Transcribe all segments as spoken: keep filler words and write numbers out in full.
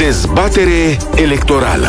Dezbatere electorală.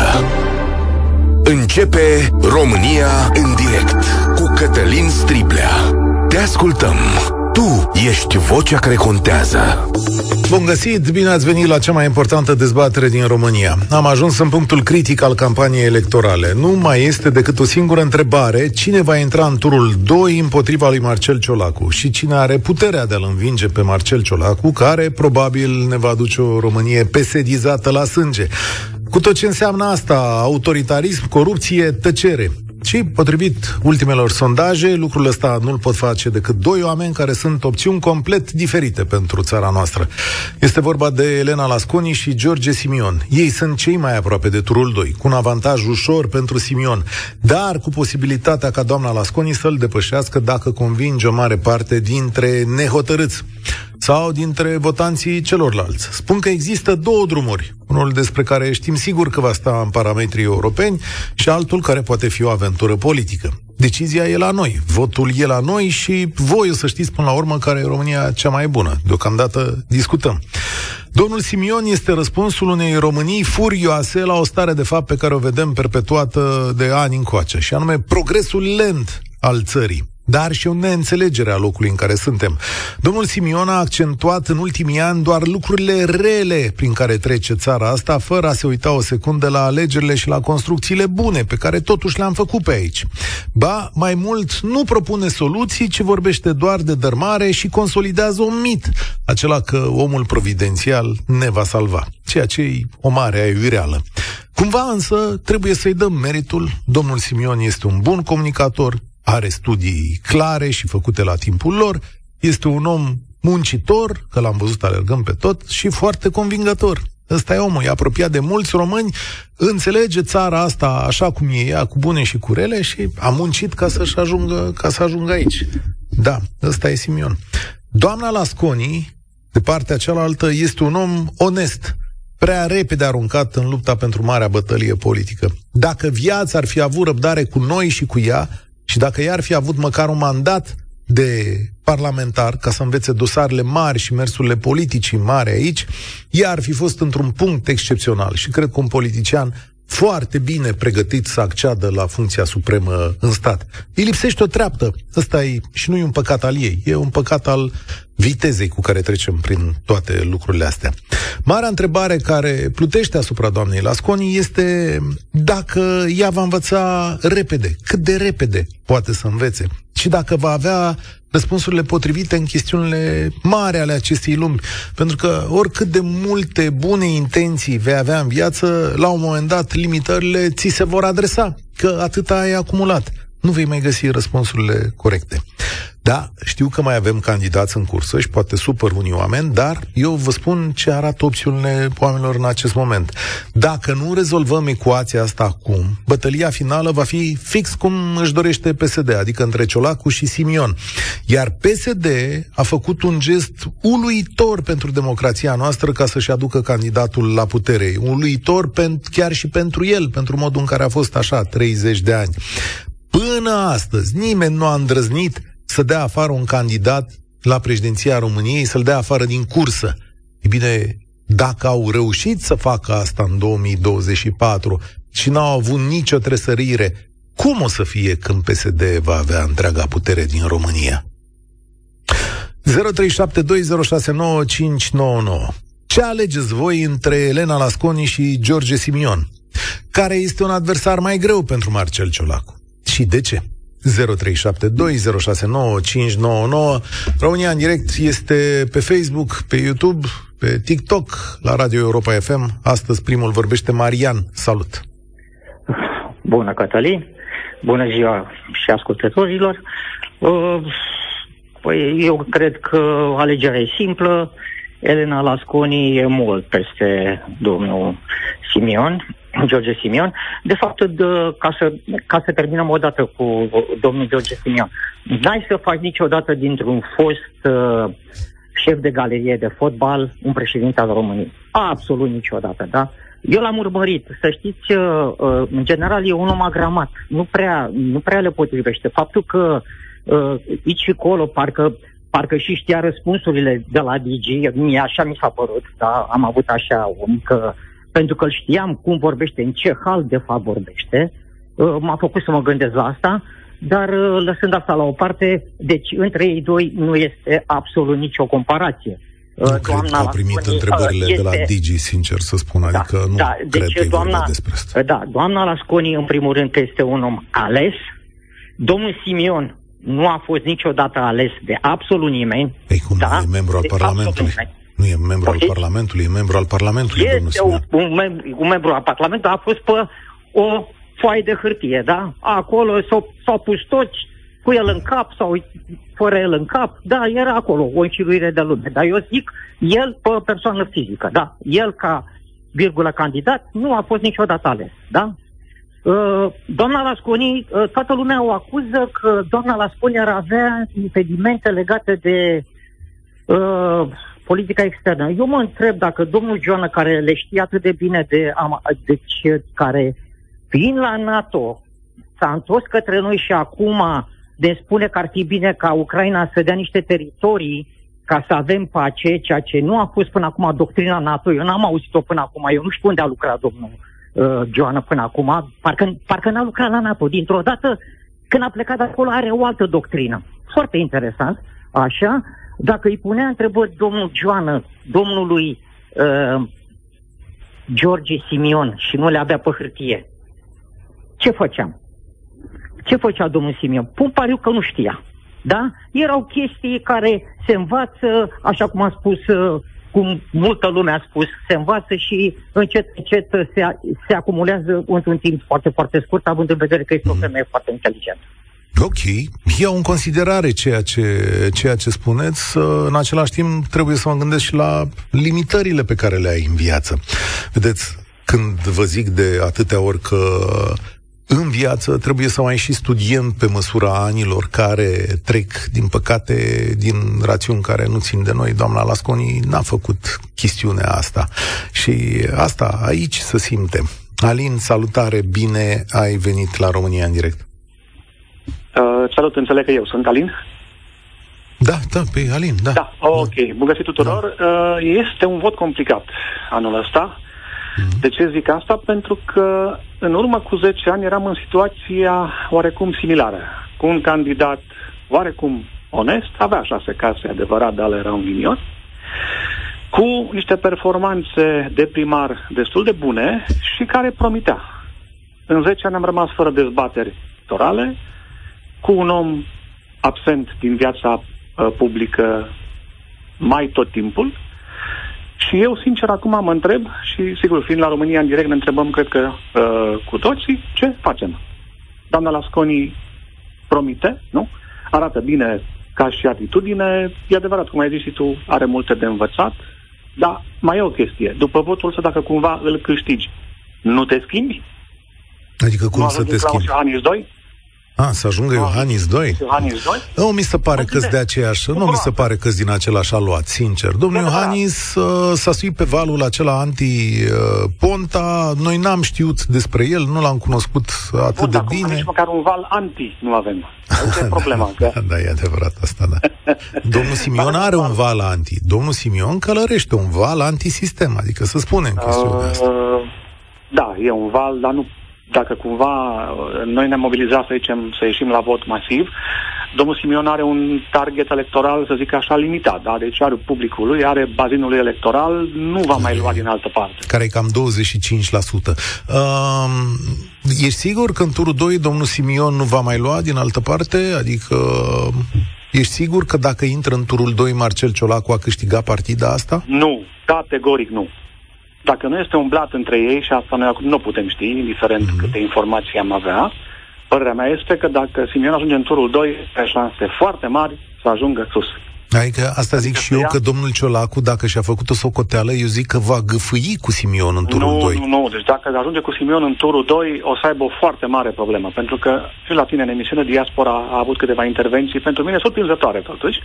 Începe România în direct cu Cătălin Striblea. Te ascultăm. Tu ești vocea care contează. Bun găsit, bine ați venit la cea mai importantă dezbatere din România. Am ajuns în punctul critic al campaniei electorale. Nu mai este decât o singură întrebare: cine va intra în turul doi împotriva lui Marcel Ciolacu? Și cine are puterea de a-l învinge pe Marcel Ciolacu, care probabil ne va aduce o Românie pesedizată la sânge. Cu tot ce înseamnă asta: autoritarism, corupție, tăcere. Și, potrivit ultimelor sondaje, lucrul ăsta nu-l pot face decât doi oameni care sunt opțiuni complet diferite pentru țara noastră. Este vorba de Elena Lasconi și George Simion. Ei sunt cei mai aproape de turul doi, cu un avantaj ușor pentru Simion, dar cu posibilitatea ca doamna Lasconi să-l depășească dacă convinge o mare parte dintre nehotărâți sau dintre votanții celorlalți. Spun că există două drumuri, unul despre care știm sigur că va sta în parametrii europeni și altul care poate fi o aventură politică. Decizia e la noi, votul e la noi și voi o să știți până la urmă care e România cea mai bună. Deocamdată discutăm. Domnul Simion este răspunsul unei Românii furioase la o stare de fapt pe care o vedem perpetuată de ani încoace, și anume progresul lent al țării, dar și o neînțelegere a locului în care suntem. Domnul Simion a accentuat în ultimii ani doar lucrurile rele prin care trece țara asta, fără a se uita o secundă la alegerile și la construcțiile bune pe care totuși le-am făcut pe aici. Ba, mai mult, nu propune soluții, ci vorbește doar de dărmare și consolidează un mit, acela că omul providențial ne va salva, ceea ce e o mare aiureală. Cumva însă trebuie să-i dăm meritul. Domnul Simion este un bun comunicator, are studii clare și făcute la timpul lor, este un om muncitor, că l-am văzut alergând pe tot, și foarte convingător. Ăsta e omul, e apropiat de mulți români, înțelege țara asta așa cum e ea, cu bune și cu rele, și a muncit ca să-și ajungă, ca să ajungă aici. Da, ăsta e Simion. Doamna Lasconi, de partea cealaltă, este un om onest, prea repede aruncat în lupta pentru marea bătălie politică. Dacă viața ar fi avut răbdare cu noi și cu ea, și dacă ea ar fi avut măcar un mandat de parlamentar ca să învețe dosarele mari și mersurile politicii mari aici, ea ar fi fost într-un punct excepțional și cred că un politician foarte bine pregătit să acceadă la funcția supremă în stat. Îi lipsește o treaptă. Ăsta e, și nu e un păcat al ei, e un păcat al vitezei cu care trecem prin toate lucrurile astea. Marea întrebare care plutește asupra doamnei Lasconi este dacă ea va învăța repede, cât de repede poate să învețe, și dacă va avea răspunsurile potrivite în chestiunile mari ale acestei lumi. Pentru că oricât de multe bune intenții vei avea în viață, la un moment dat limitările ți se vor adresa, că atâta ai acumulat. Nu vei mai găsi răspunsurile corecte. Da, știu că mai avem candidați în cursă și poate supăr unii oameni, dar eu vă spun ce arată opțiunile oamenilor în acest moment. Dacă nu rezolvăm ecuația asta acum, bătălia finală va fi fix cum își dorește P S D, adică între Ciolacu și Simion. Iar P S D a făcut un gest uluitor pentru democrația noastră ca să-și aducă candidatul la putere. Uluitor chiar și pentru el, pentru modul în care a fost așa treizeci de ani. Până astăzi, nimeni nu a îndrăznit să dea afară un candidat la președinția României, să-l dea afară din cursă. E bine, dacă au reușit să facă asta în două mii douăzeci și patru și n-au avut nicio tresărire, cum o să fie când P S D va avea întreaga putere din România? zero trei șapte doi zero șase nouă cinci nouă nouă. Ce alegeți voi între Elena Lasconi și George Simion? Care este un adversar mai greu pentru Marcel Ciolacu? Și de ce? zero trei șapte doi zero șase nouă cinci nouă nouă. România în direct este pe Facebook, pe YouTube, pe TikTok, la Radio Europa F M. Astăzi primul vorbește Marian. Salut! Bună, Cătălin! Bună ziua și ascultătorilor! Păi eu cred că alegerea e simplă. Elena Lasconi e mult peste domnul Simion, George Simion. De fapt, de, ca, să, ca să terminăm odată cu domnul George Simion, n-ai să faci niciodată dintr-un fost uh, șef de galerie de fotbal un președinte al României. Absolut niciodată, da? Eu l-am urmărit. Să știți, uh, uh, în general, e un om agramat. Nu prea, nu prea le potrivește. Faptul că uh, aici și acolo, parcă parcă și știa răspunsurile de la D G, mie așa mi s-a părut, da? Am avut așa o mică pentru că îl știam cum vorbește, în ce hal de fapt vorbește. Uh, m-a făcut să mă gândesc la asta, dar uh, lăsând asta la o parte, deci între ei doi nu este absolut nicio comparație. Nu uh, cred că a primit Lasconi, întrebările este... de la Digi, sincer să spun, da, adică nu da, cred deci, că doamna, despre asta. Da, doamna Lasconi, în primul rând, că este un om ales. Domnul Simion nu a fost niciodată ales de absolut nimeni. Ei, cum da? e membru al Parlamentului? Nu e membru al Parlamentului, e membru al Parlamentului. Este un, un, mem- un membru al Parlamentului, a fost pe o foaie de hârtie, da? Acolo s-au, s-au pus toți cu el în cap sau fără el în cap, da, era acolo o înșiruire de lume. Dar eu zic, el pe persoană fizică, da? El ca virgulă candidat nu a fost niciodată ales, da? Uh, doamna Lasconi, uh, toată lumea o acuză că doamna Lasconi ar avea impedimente legate de uh, politica externă. Eu mă întreb dacă domnul Joană, care le știe atât de bine de, de ce, care fiind la NATO, s-a întors către noi și acum de spune că ar fi bine ca Ucraina să dea niște teritorii ca să avem pace, ceea ce nu a fost până acum doctrina NATO. Eu n-am auzit-o până acum, eu nu știu unde a lucrat domnul uh, Joană până acum, parcă, parcă n-a lucrat la NATO. Dintr-o dată, când a plecat de acolo, are o altă doctrină. Foarte interesant, așa. Dacă îi punea întrebări domnul Joană, domnului uh, George Simion și nu le avea pe hârtie, ce făceam? Ce făcea domnul Simion? Pun pariu că nu știa. Da? Erau chestii care se învață, așa cum a spus, cum multă lume a spus, se învață și încet, încet se, se acumulează într-un timp foarte, foarte scurt, având în vedere că este o femeie foarte inteligentă. Ok, iau în considerare ceea ce, ceea ce spuneți, în același timp trebuie să mă gândesc și la limitările pe care le ai în viață. Vedeți, când vă zic de atâtea ori că în viață trebuie să mai și studiem pe măsura anilor care trec, din păcate, din rațiuni care nu țin de noi. Doamna Lasconi n-a făcut chestiunea asta și asta aici se simte. Alin, salutare, bine ai venit la România în direct. Uh, salut, înțeleg că eu sunt Alin. Da, da, pe Alin, da. Da, ok, bun găsit tuturor. Da. Uh, este un vot complicat anul ăsta. Mm-hmm. De ce zic asta? Pentru că în urmă cu zece ani eram în situația oarecum similară. Cu un candidat oarecum onest, avea șase case, adevărat, dar era un ghinion, cu niște performanțe de primar destul de bune și care promitea. În zece ani am rămas fără dezbateri electorale, cu un om absent din viața uh, publică mai tot timpul. Și eu, sincer, acum mă întreb, și sigur, fiind la România în direct, ne întrebăm, cred că, uh, cu toții, ce facem? Doamna Lasconi promite, nu? Arată bine ca și atitudine. E adevărat, cum ai zis și tu, are multe de învățat, dar mai e o chestie. După votul ăsta, dacă cumva îl câștigi, nu te schimbi? Adică cum nu să te schimbi? Iohannis doi? A, să ajungă Iohannis doi? Iohannis doi? Nu mi se pare că-s de aceeași, nu mi se pare că-s din același aluat, sincer. Domnul Iohannis uh, s-a suit pe valul acela anti-Ponta, uh, noi n-am știut despre el, nu l-am cunoscut atât Bun, de bine. Nici măcar un val anti nu avem. Aici e problema. da, că... da, e adevărat asta, da. Domnul Simion are un val anti. Domnul Simion călărește un val anti-sistem, adică să spunem chestiunea asta. Uh, da, e un val, dar nu dacă cumva noi ne-am mobilizat să zicem, să ieșim la vot masiv, domnul Simion are un target electoral, să zic așa, limitat, da? Deci are publicul lui, are bazinul lui electoral, nu va mai lua din altă parte. Care e cam douăzeci și cinci la sută. Uh, ești sigur că în turul doi domnul Simion nu va mai lua din altă parte? Adică ești sigur că dacă intră în turul doi Marcel Ciolacu a câștigat partida asta? Nu, categoric nu. Dacă nu este un blat între ei, și asta noi acum nu putem ști, indiferent mm-hmm. câte informații am avea, părerea mea este că dacă Simion ajunge în turul doi, are șanse foarte mari să ajungă sus. Adică asta zic adică și eu, ia... că domnul Ciolacu, dacă și-a făcut o socoteală, eu zic că va gâfâi cu Simion în turul nu, doi. Nu, nu, deci dacă ajunge cu Simion în turul doi, o să aibă o foarte mare problemă, pentru că și la tine în emisiune Diaspora a avut câteva intervenții, pentru mine surprinzătoare totuși,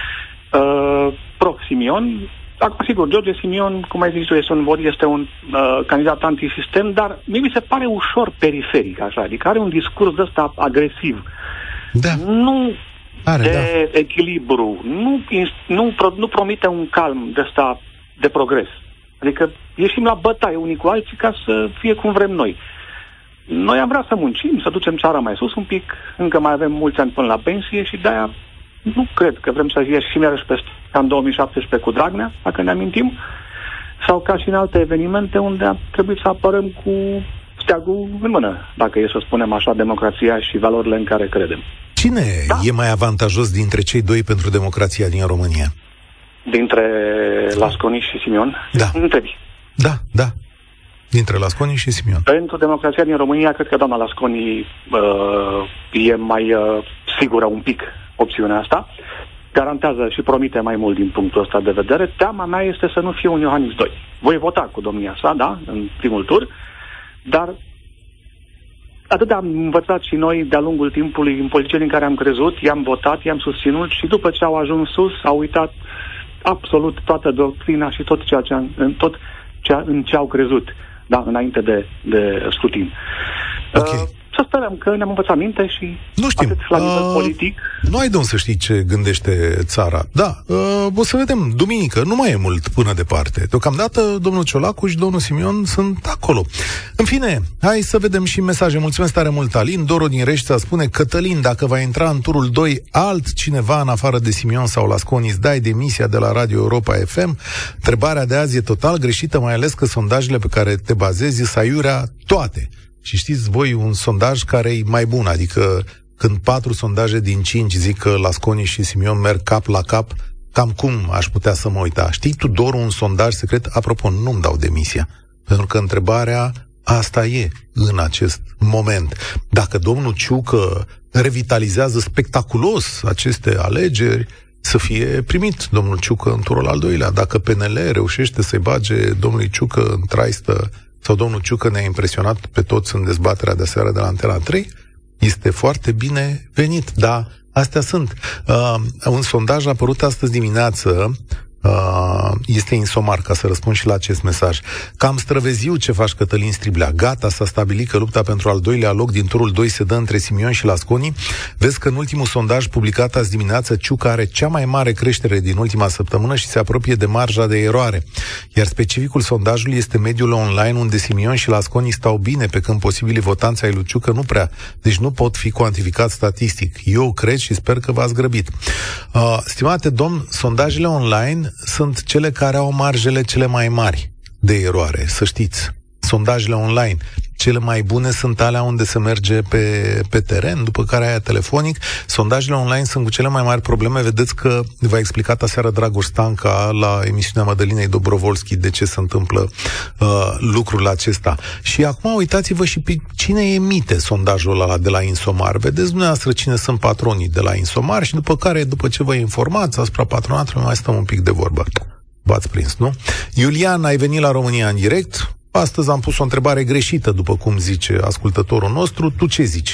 uh, pro-Simion. Acum, sigur, George Simion, cum ai zis tu, este un, este un uh, candidat antisistem, dar mie mi se pare ușor periferic, așa, adică are un discurs de ăsta agresiv. Da. Nu are, de da. echilibru, nu, nu, nu promite un calm de ăsta de progres. Adică ieșim la bătaie unii cu alții ca să fie cum vrem noi. Noi am vrea să muncim, să ducem țara mai sus un pic, încă mai avem mulți ani până la pensie și de-aia nu cred că vrem să ieșim iarăși pe ca în două mii șaptesprezece cu Dragnea, dacă ne amintim, sau ca și în alte evenimente unde a trebuit să apărăm cu steagul în mână, dacă e să spunem așa, democrația și valorile în care credem. Cine da? e mai avantajos dintre cei doi pentru democrația din România? Dintre Lasconi și Simion? Da. Întrebi. Da, da. Dintre Lasconi și Simion. Pentru democrația din România, cred că doamna Lasconi uh, e mai uh, sigură un pic opțiunea asta. Garantează și promite mai mult din punctul ăsta de vedere. Teama mea este să nu fie un Iohannis doi. Voi vota cu domnia sa, da, în primul tur, dar atât am învățat și noi de-a lungul timpului în politicieni în care am crezut, i-am votat, i-am susținut și după ce au ajuns sus, au uitat absolut toată doctrina și tot ceea ce, tot ceea în ce au crezut, da, înainte de, de scrutin. Okay. Uh, să sperăm că ne-am învățat minte și nu știm. Atât la nivel uh, politic. Nu ai de unde să știi ce gândește țara. Da, uh, o să vedem duminică, nu mai e mult până departe. Deocamdată domnul Ciolacu și domnul Simion sunt acolo. În fine, hai să vedem și mesaje. Mulțumesc tare mult, Alin. Doru din Reștea spune: Cătălin, dacă va intra în turul doi altcineva în afară de Simion sau Lasconi, îți dai demisia de la Radio Europa F M? Întrebarea de azi e total greșită, mai ales că sondajele pe care te bazezi sunt aiurea toate. Și știți voi un sondaj care e mai bun, adică când patru sondaje din cinci zic că Lasconi și Simion merg cap la cap, cam cum aș putea să mă uita? Știi tu, Doru, un sondaj secret? Apropo, nu-mi dau demisia, pentru că întrebarea asta e în acest moment. Dacă domnul Ciucă revitalizează spectaculos aceste alegeri, să fie primit domnul Ciucă în turul al doilea. Dacă P N L reușește să-i bage domnului Ciucă în traistă, sau domnul Ciucă ne-a impresionat pe toți în dezbaterea de seară de la Antena trei, este foarte bine venit. Da, astea sunt. Uh, un sondaj a apărut astăzi dimineață, uh, este Insomar, ca să răspund și la acest mesaj. Cam străveziu ce faci, Cătălin Striblea. Gata, s-a stabilit că lupta pentru al doilea loc din turul doi se dă între Simion și Lasconi. Vezi că în ultimul sondaj publicat azi dimineață, Ciucă are cea mai mare creștere din ultima săptămână și se apropie de marja de eroare. Iar specificul sondajului este mediul online, unde Simion și Lasconi stau bine, pe când posibilii votanți ai lui Ciucă nu prea. Deci nu pot fi cuantificat statistic. Eu cred și sper că v-ați grăbit. Uh, stimate domn, sondajele online sunt cele care au marjele cele mai mari de eroare, să știți. Sondajele online, cele mai bune sunt alea unde se merge pe, pe teren, după care aia telefonic. Sondajele online sunt cu cele mai mari probleme. Vedeți că v-a explicat aseară Dragoș Stanca la emisiunea Mădălinei Dobrovolski de ce se întâmplă uh, lucrul acesta. Și acum uitați-vă și pe cine emite sondajul ăla de la Insomar. Vedeți dumneavoastră cine sunt patronii de la Insomar și după care, după ce vă informați asupra patronatului, mai stăm un pic de vorbă. V-ați prins, nu? Iulian, ai venit la România în direct. Astăzi am pus o întrebare greșită, după cum zice ascultătorul nostru. Tu ce zici?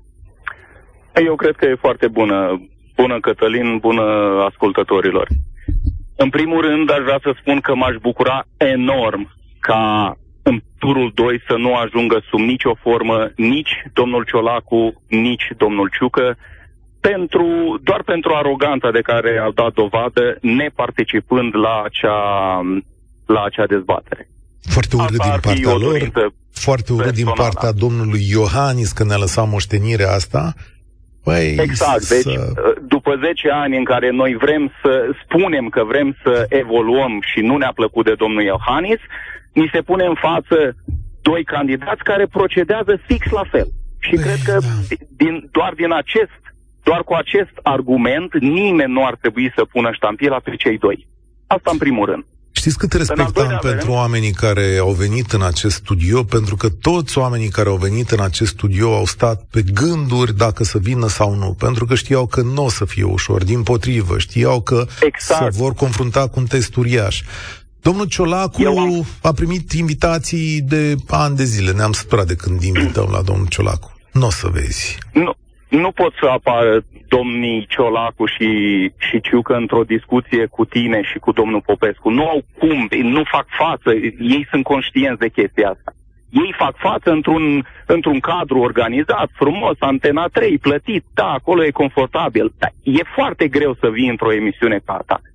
Eu cred că e foarte bună. Bună, Cătălin, bună ascultătorilor. În primul rând, aș vrea să spun că m-aș bucura enorm ca în turul doi să nu ajungă sub nicio formă nici domnul Ciolacu, nici domnul Ciucă, pentru, doar pentru aroganța de care au dat dovadă, neparticipând la acea, la acea dezbatere. Foarte urât din partea lor, foarte urât din partea domnului Iohannis că ne-a lăsat moștenirea asta. Păi, exact, să... deci după zece ani în care noi vrem să spunem că vrem să evoluăm și nu ne-a plăcut de domnul Iohannis, ni se pune în față doi candidați care procedează fix la fel. Și păi, cred că da. din, doar din acest, doar cu acest argument, nimeni nu ar trebui să pună ștampila pe cei doi. Asta în primul rând. Știți cât respect am pentru oamenii care au venit în acest studio, pentru că toți oamenii care au venit în acest studio au stat pe gânduri dacă să vină sau nu, pentru că știau că nu o să fie ușor, dimpotrivă, știau că exact. se vor confrunta cu un test uriaș. Domnul Ciolacu am... a primit invitații de ani de zile, ne-am săturat de când invităm la domnul Ciolacu. Nu o să vezi. Nu. Nu pot să apară domnii Ciolacu și, și Ciucă într-o discuție cu tine și cu domnul Popescu. Nu au cum, nu fac față, ei sunt conștienți de chestia asta. Ei fac față într-un, într-un cadru organizat, frumos, Antena trei, plătit, da, acolo e confortabil. Dar e foarte greu să vii într-o emisiune ca asta.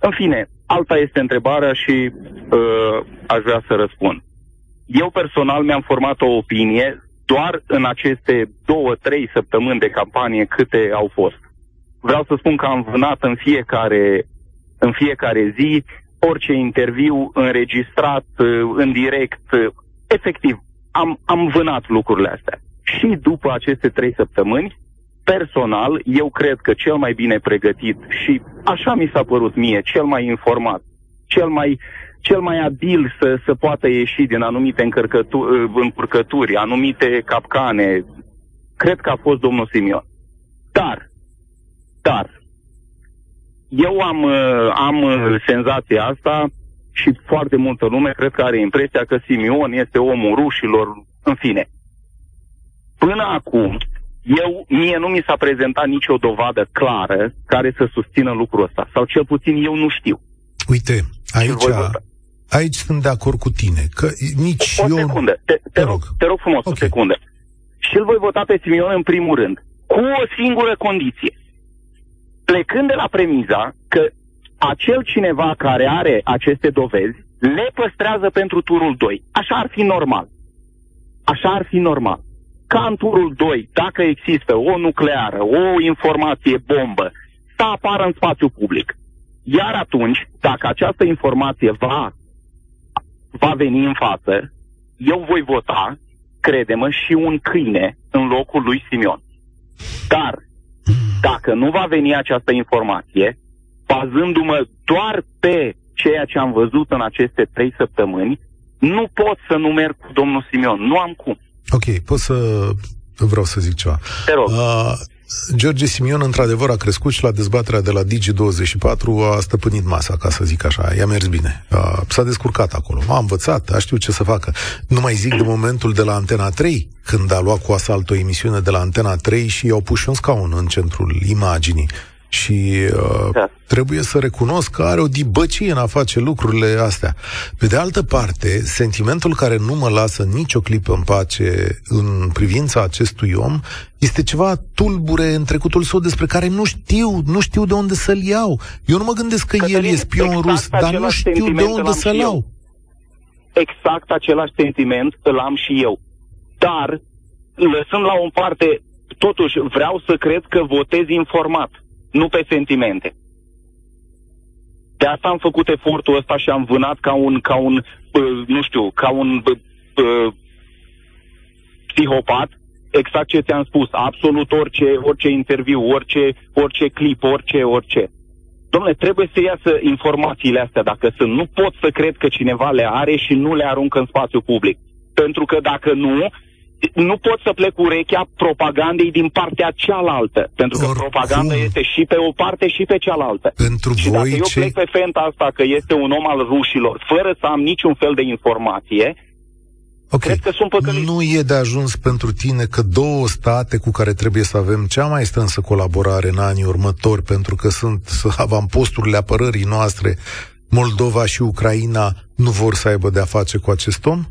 În fine, alta este întrebarea și uh, aș vrea să răspund. Eu personal mi-am format o opinie doar în aceste două, trei săptămâni de campanie câte au fost. Vreau să spun că am vânat în fiecare, în fiecare zi orice interviu înregistrat, în direct, efectiv, am, am vânat lucrurile astea. Și după aceste trei săptămâni, personal, eu cred că cel mai bine pregătit și așa mi s-a părut mie, cel mai informat, cel mai, cel mai abil să, să poată ieși din anumite încurcături, anumite capcane, cred că a fost domnul Simion. Dar, dar, eu am, am senzația asta și foarte multă lume cred că are impresia că Simion este omul rușilor, în fine. Până acum, eu, mie nu mi s-a prezentat nicio dovadă clară care să susțină lucrul ăsta, sau cel puțin eu nu știu. Uite, aici, aici sunt de acord cu tine, că nici o eu... secundă, te, te, te, rog, rog, te rog frumos, okay. O secundă. Și îl voi vota pe Simion în primul rând, cu o singură condiție. Plecând de la premiza că acel cineva care are aceste dovezi le păstrează pentru turul doi. Așa ar fi normal. Așa ar fi normal. Ca în turul doi, dacă există o nucleară, o informație bombă, să apară în spațiu public. Iar atunci, dacă această informație va, va veni în față, eu voi vota, crede-mă, și un câine în locul lui Simion. Dar, dacă nu va veni această informație, bazându-mă doar pe ceea ce am văzut în aceste trei săptămâni, nu pot să nu merg cu domnul Simion. Nu am cum. Ok, pot să... vreau să zic ceva. Te rog. Uh, George Simion, într-adevăr, a crescut și la dezbaterea de la Digi douăzeci și patru a stăpânit masa, ca să zic așa. I-a mers bine. Uh, s-a descurcat acolo. A învățat, a știut ce să facă. Nu mai zic de momentul de la Antena trei, când a luat cu asalt o emisiune de la Antena trei și i-au pus și un scaun în centrul imaginii. Și uh, da. trebuie să recunosc că are o dibăcie în a face lucrurile astea. Pe de altă parte, sentimentul care nu mă lasă nicio clipă în pace în privința acestui om este ceva tulbure în trecutul său despre care nu știu, nu știu de unde să-l iau. Eu nu mă gândesc că Cătălin, el e spion exact rus, dar nu știu de unde să-l iau. Exact același sentiment îl am și eu. Dar, lăsând la o parte, totuși vreau să cred că votez informat, nu pe sentimente. De asta am făcut efortul ăsta și am vânat ca un, ca un uh, nu știu, ca un uh, psihopat, exact ce ți-am spus, absolut orice, orice interviu, orice, orice clip, orice, orice. Dom'le, trebuie să iasă informațiile astea dacă sunt. Nu pot să cred că cineva le are și nu le aruncă în spațiu public. Pentru că dacă nu, nu pot să plec urechea propagandei din partea cealaltă. Pentru că Oricum. propaganda este și pe o parte și pe cealaltă. Pentru și voi dacă eu ce... plec pe fenta asta că este un om al rușilor, fără să am niciun fel de informație, okay. cred că sunt păcălit. Nu e de ajuns pentru tine că două state cu care trebuie să avem cea mai strânsă colaborare în anii următori, pentru că sunt avamposturile apărării noastre, Moldova și Ucraina, nu vor să aibă de-a face cu acest om?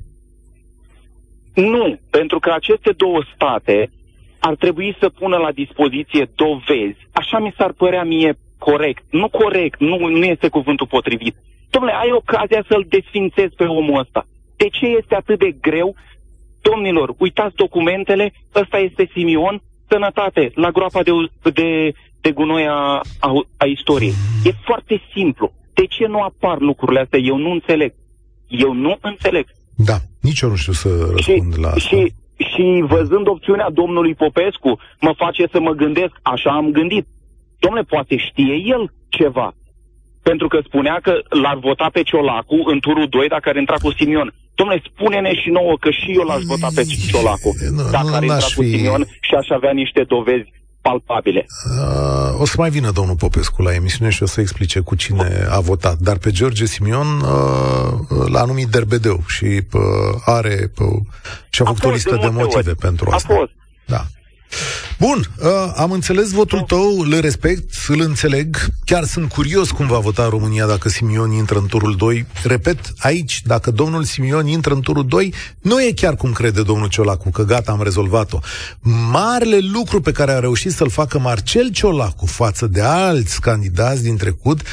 Nu, pentru că aceste două state ar trebui să pună la dispoziție dovezi. Așa mi s-ar părea mie corect. Nu corect, nu, nu este cuvântul potrivit. Dom'le, ai ocazia să-l desfințezi pe omul ăsta. De ce este atât de greu? Domnilor, uitați documentele, ăsta este Simion, sănătate, la groapa de, de, de gunoi a, a, a istoriei. E foarte simplu. De ce nu apar lucrurile astea? Eu nu înțeleg. Eu nu înțeleg. Da, nici eu nu știu să răspund și, la asta. Și, și văzând opțiunea domnului Popescu, mă face să mă gândesc, așa am gândit. Dom'le, poate știe el ceva. Pentru că spunea că l-ar vota pe Ciolacu în turul doi dacă ar intra cu Simion. Dom'le, spune-ne și nouă că și eu l-aș vota pe Ciolacu dacă nu, ar intra cu Simion și aș avea niște dovezi palpabile. Uh, o să mai vină domnul Popescu la emisiune și o să explice cu cine a votat. Dar pe George Simion uh, l-a numit derbedeu și uh, are uh, și-a făcut o listă de, de motive ori. pentru asta. A fost. Da. Bun, uh, am înțeles votul tău, îl respect, îl înțeleg. Chiar sunt curios cum va vota România dacă Simion intră în turul doi. Repet, aici, dacă domnul Simion intră în turul doi, nu e chiar cum crede domnul Ciolacu, că gata, am rezolvat-o. Marele lucru pe care a reușit să-l facă Marcel Ciolacu față de alți candidați din trecut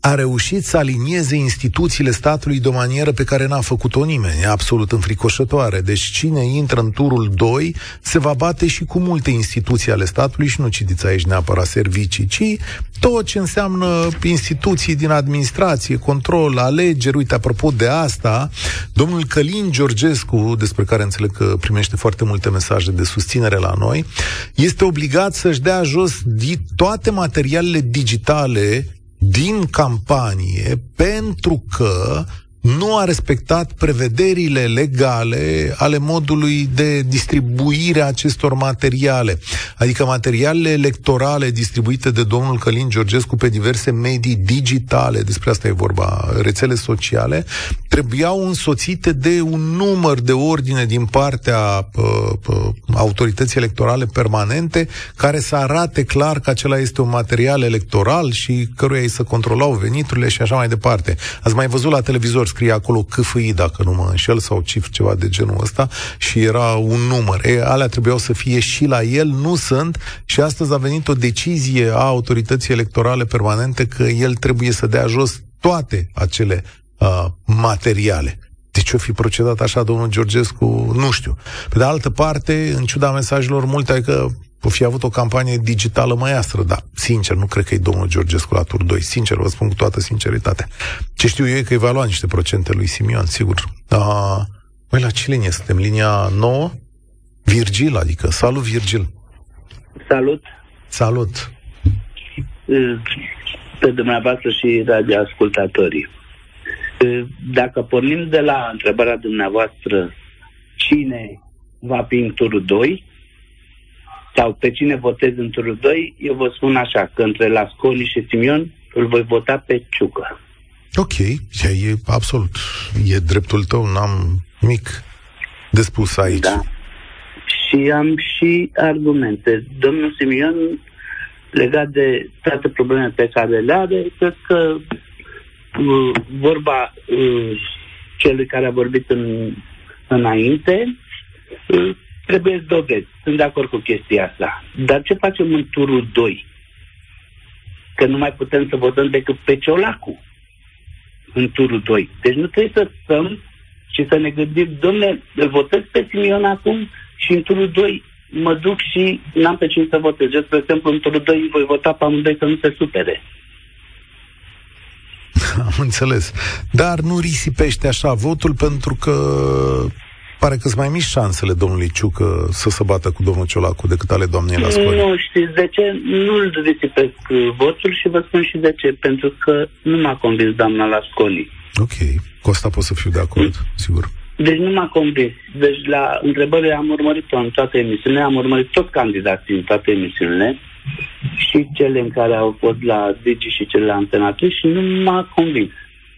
a reușit să alinieze instituțiile statului de o manieră pe care n-a făcut-o nimeni, e absolut înfricoșătoare. Deci cine intră în turul doi se va bate și cu multe instituții ale statului și nu citiți aici neapărat servicii, ci tot ce înseamnă instituții din administrație, control, alegeri. Uite, apropo de asta, domnul Călin Georgescu, despre care înțeleg că primește foarte multe mesaje de susținere la noi, este obligat să-și dea jos toate materialele digitale din campanie pentru că nu a respectat prevederile legale ale modului de distribuire a acestor materiale. Adică materialele electorale distribuite de domnul Călin Georgescu pe diverse medii digitale, despre asta e vorba, rețele sociale, trebuiau însoțite de un număr de ordine din partea uh, uh, autorității electorale permanente care să arate clar că acela este un material electoral și căruia ei să controlau veniturile și așa mai departe. Ați mai văzut la televizor, scrie acolo C F I, dacă nu mă înșel, sau cifr, ceva de genul ăsta, și era un număr. E, alea trebuiau să fie și la el, nu sunt, și astăzi a venit o decizie a autorității electorale permanente că el trebuie să dea jos toate acele uh, materiale. De ce o fi procedat așa domnul Georgescu? Nu știu. Pe de altă parte, în ciuda mesajelor multe, adică o fi avut o campanie digitală măiastră, dar, sincer, nu cred că e domnul Georgescu la tur doi. Sincer, vă spun cu toată sinceritatea. Ce știu eu e că îi va lua niște procente lui Simion, sigur. Uh, Băi, la ce linie suntem? Linia nouă? Virgil, adică. Salut, Virgil. Salut. Salut. Pe dumneavoastră și radioascultatorii. Dacă pornim de la întrebarea dumneavoastră, cine va fi în turul doi, sau pe cine votez în turul doi, eu vă spun așa, că între Lasconi și Simion îl voi vota pe Ciucă. Ok, e absolut, e dreptul tău, n-am nimic de spus aici. Da. Și am și argumente. Domnul Simion, legat de toate problemele pe care le are, cred că uh, vorba uh, celui care a vorbit în, înainte, uh, trebuie dovezi. Sunt de acord cu chestia asta. Dar ce facem în turul doi? Că nu mai putem să votăm decât pe Ciolacu în turul doi. Deci nu trebuie să stăm și să ne gândim, dom'le, îl votez pe Simion acum și în turul doi mă duc și n-am pe cine să votez. De exemplu, în turul doi voi vota pe amândoi să nu se supere. Am înțeles. Dar nu risipește așa votul, pentru că pare că sunt mai mici șansele domnului Ciucă să se bată cu domnul Ciolacu decât ale doamnei Lasconi. Nu știți de ce? Nu-l risipesc votul și vă spun și de ce. Pentru că nu m-a convins doamna Lasconi. Ok. Cu asta pot să fiu de acord, mm. sigur. Deci nu m-a convins. Deci la întrebări am urmărit-o în toate emisiunile, am urmărit toți candidații în toate emisiunile, și cele în care au fost la Digi și cele la Antena trei, și nu m-a convins.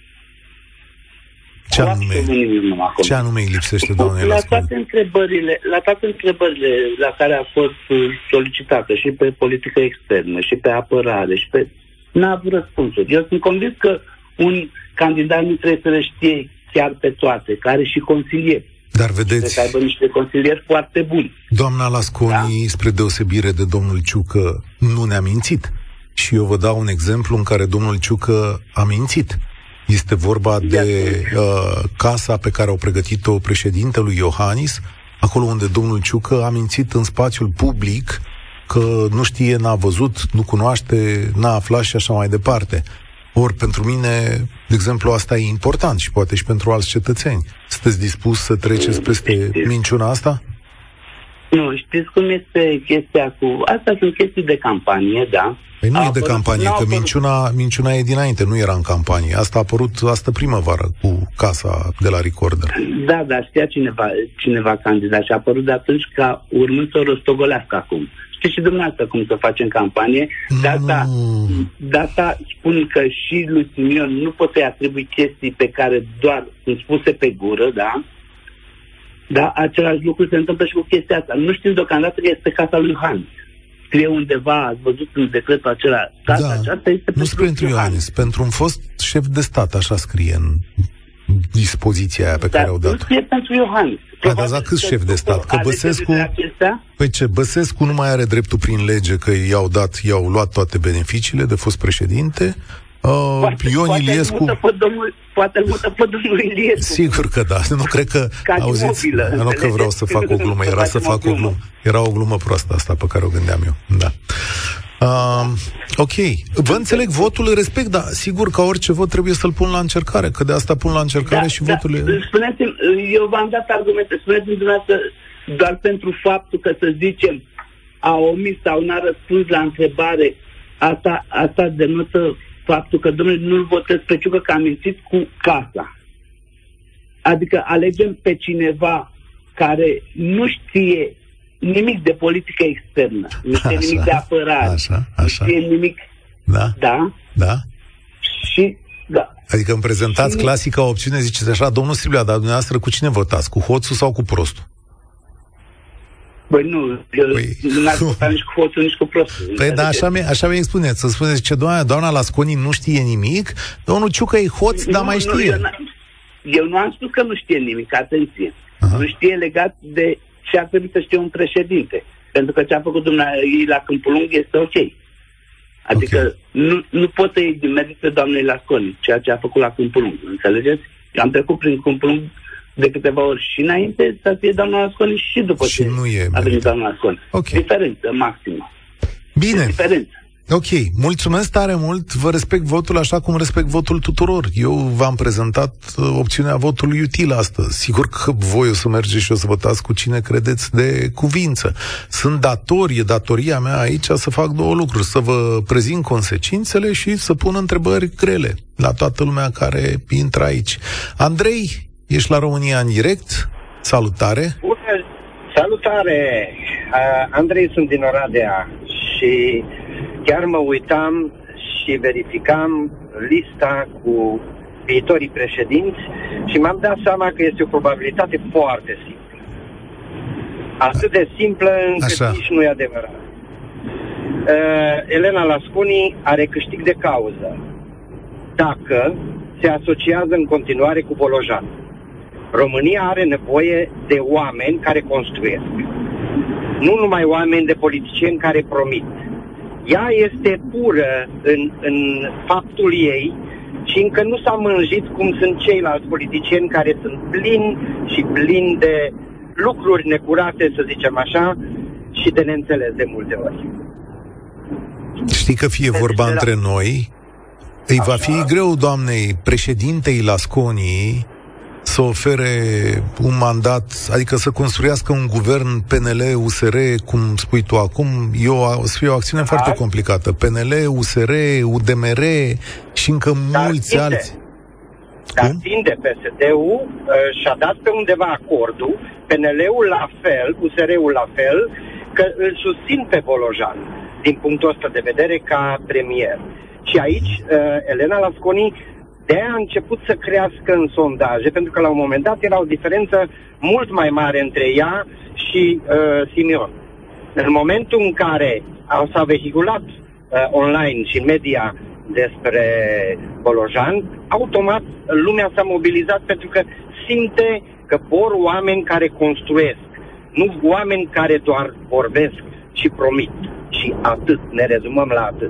Ce anume, ce anume îi lipsește, doamne la toate întrebările, la toate întrebările la care a fost solicitată, și pe politică externă, și pe apărare, și pe... n-a avut răspunsuri. Eu sunt convins că un candidat nu trebuie să le știe chiar pe toate, care și consilieri. Dar vedeți, să aibă niște consilieri foarte buni. Doamna Lasconi, da? Spre deosebire de domnul Ciucă, nu ne-a mințit. Și eu vă dau un exemplu în care domnul Ciucă a mințit. Este vorba de uh, casa pe care au pregătit-o președintelui Iohannis, acolo unde domnul Ciucă a mințit în spațiul public că nu știe, n-a văzut, nu cunoaște, n-a aflat și așa mai departe. Ori pentru mine, de exemplu, asta e important și poate și pentru alți cetățeni. Sunteți dispus să treceți peste minciuna asta? Nu, știți cum este chestia cu... Asta sunt chestii de campanie, da? Păi nu a e de campanie, că minciuna, minciuna e dinainte, nu era în campanie. Asta a apărut asta primăvară cu casa de la Recorder. Da, dar știa cineva, cineva candidat și a apărut de atunci ca urmând să o rostogolească acum. Știți și dumneavoastră cum să facem campanie. De asta, mm. de asta spun că și lui Simion nu pot să-i atribui chestii pe care doar sunt spuse pe gură, da? Dar același lucru se întâmplă și cu chestia asta. Nu știm deocamdată că este casa lui Iohannis. Scrie undeva, ați văzut în decretul acela, casa da, aceasta este nu spre pentru Iohannis, pentru un fost șef de stat, așa scrie în dispoziția aia pe dar care au dat-o. Nu scrie pentru Iohannis. A, dar la câți șef de stat? Că Băsescu... Păi ce, Băsescu nu mai are dreptul prin lege că i-au dat, i-au luat toate beneficiile de fost președinte, Uh, poate, Ion poate Iliescu... Îl mută pe domnul, poate îl mută pe domnul Iliescu. Sigur că da. Nu cred că... Ca auziți, mobilă, nu că vreau să fac o glumă. Era să fac o glumă. Era o glumă proastă asta pe care o gândeam eu. Da. Uh, ok. Vă înțeleg votul, respect, dar sigur că orice vot trebuie să-l pun la încercare, că de asta pun la încercare da, și da, votul... Spuneți-mi, eu v-am dat argumente, spuneți-mi dumneavoastră, doar pentru faptul că, să zicem, a omis sau n-a răspuns la întrebare, asta, asta denotă faptul că, domnule, nu-l votez pe Ciucă că a mințit cu casa. Adică alegem pe cineva care nu știe nimic de politică externă, nu știe așa, nimic de apărare, așa, așa. nu știe nimic... Da? Da? Da? Și... Da. Adică îmi prezentați și... clasica opțiune, ziceți așa, domnul Striblea, dar dumneavoastră cu cine votați? Cu hoțul sau cu prostul? Băi, nu, păi... nu ați votat nici cu hoțul, nici cu prostul. Păi, da, așa mi așa mi spuneți, să spuneți ce doamna, doamna Lasconi nu știe nimic, domnul Ciucă e hoț, nu, dar mai știe. Nu, eu, eu nu am spus că nu știe nimic, atenție. Aha. Nu știe legat de ce ar trebui să știe un președinte. Pentru că ce a făcut dumneavoastră la Câmpul Lung este ok. Adică okay. nu, nu pot să iei din merit pe doamnei Lasconi, ceea ce a făcut la Câmpul Lung. Înțelegeți? Eu am trecut prin Câmpul Lung de câteva ori și înainte să fie doamna Lasconi și după și ce nu e a venit doamna Lasconi. Okay. Diferență maximă. Bine. Diferență. Ok, mulțumesc tare mult, vă respect votul așa cum respect votul tuturor. Eu v-am prezentat uh, opțiunea votului util astăzi. Sigur că voi o să mergeți și o să votați cu cine credeți de cuvință. Sunt dator, e datoria mea aici să fac două lucruri, să vă prezint consecințele și să pun întrebări grele la toată lumea care intră aici. Andrei, ești la România în direct, salutare! Bună, salutare! Uh, Andrei, sunt din Oradea și chiar mă uitam și verificam lista cu viitorii președinți și m-am dat seama că este o probabilitate foarte simplă. Atât de simplă încât Așa. nici nu e adevărat. Uh, Elena Lasconi are câștig de cauză dacă se asociază în continuare cu Bolojan. România are nevoie de oameni care construiesc. Nu numai oameni de politicieni care promit. Ea este pură în, în faptul ei și încă nu s-a mânjit cum sunt ceilalți politicieni care sunt plini și plini de lucruri necurate, să zicem așa, și de neînțeles de multe ori. Știi că fie vorba între noi, îi va fi greu doamnei președintei Lasconi să ofere un mandat, adică să construiască un guvern P N L U S R, cum spui tu acum, e o, o să fie o acțiune da. foarte complicată. P N L, U S R, U D M R și încă Dar mulți tinde. alți. Dar tinde P S D-ul uh, și-a dat pe undeva acordul, P N L-ul la fel, U S R-ul la fel, că îl susțin pe Bolojan din punctul ăsta de vedere ca premier. Și aici uh, Elena Lasconi de-aia a început să crească în sondaje, pentru că la un moment dat era o diferență mult mai mare între ea și uh, Simion. În momentul în care s-a vehiculat uh, online și în media despre Bolojan, automat lumea s-a mobilizat pentru că simte că vor oameni care construiesc, nu oameni care doar vorbesc și promit. Și atât, ne rezumăm la atât.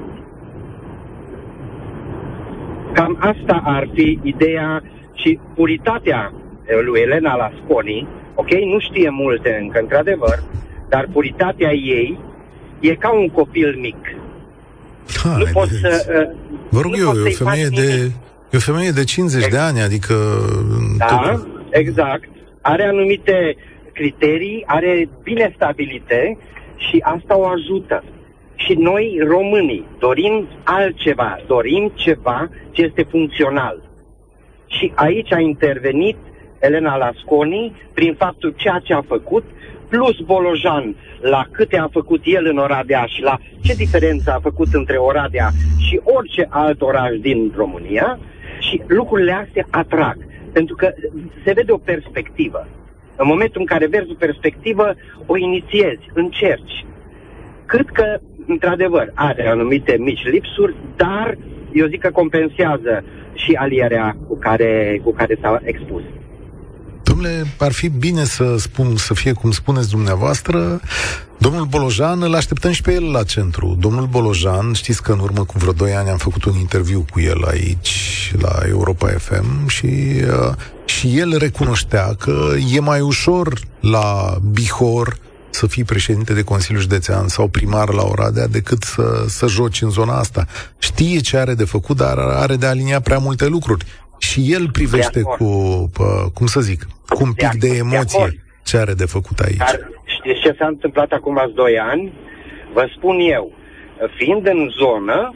Cam asta ar fi ideea și puritatea lui Elena Lasconi, ok, nu știe multe încă, într-adevăr, dar puritatea ei e ca un copil mic. Ha, nu poți să... Vă rog eu, e o femeie de, e o femeie de cincizeci exact. de ani, adică... Da, tot... exact. Are anumite criterii, are bine stabilite și asta o ajută. Și noi, românii, dorim altceva, dorim ceva ce este funcțional. Și aici a intervenit Elena Lasconi prin faptul ceea ce a făcut, plus Bolojan la câte a făcut el în Oradea și la ce diferență a făcut între Oradea și orice alt oraș din România, și lucrurile astea atrag, pentru că se vede o perspectivă. În momentul în care vezi o perspectivă, o inițiezi, încerci. Cât că, într-adevăr, are anumite mici lipsuri, dar eu zic că compensează și alierea cu care, cu care s-a expus. Dom'le, ar fi bine să spun, să fie cum spuneți dumneavoastră. Domnul Bolojan, îl așteptăm și pe el la centru. Domnul Bolojan, știți că în urmă cu vreo doi ani am făcut un interviu cu el aici, la Europa F M, și, uh, și el recunoștea că e mai ușor la Bihor să fii președinte de Consiliul Județean sau primar la Oradea decât să, să joci în zona asta. Știe ce are de făcut, dar are de aliniat prea multe lucruri. Și el privește cu, pă, cum să zic, cu un pic de, de emoție de ce are de făcut aici. Dar știți ce s-a întâmplat acum azi doi ani? Vă spun eu, fiind în zonă,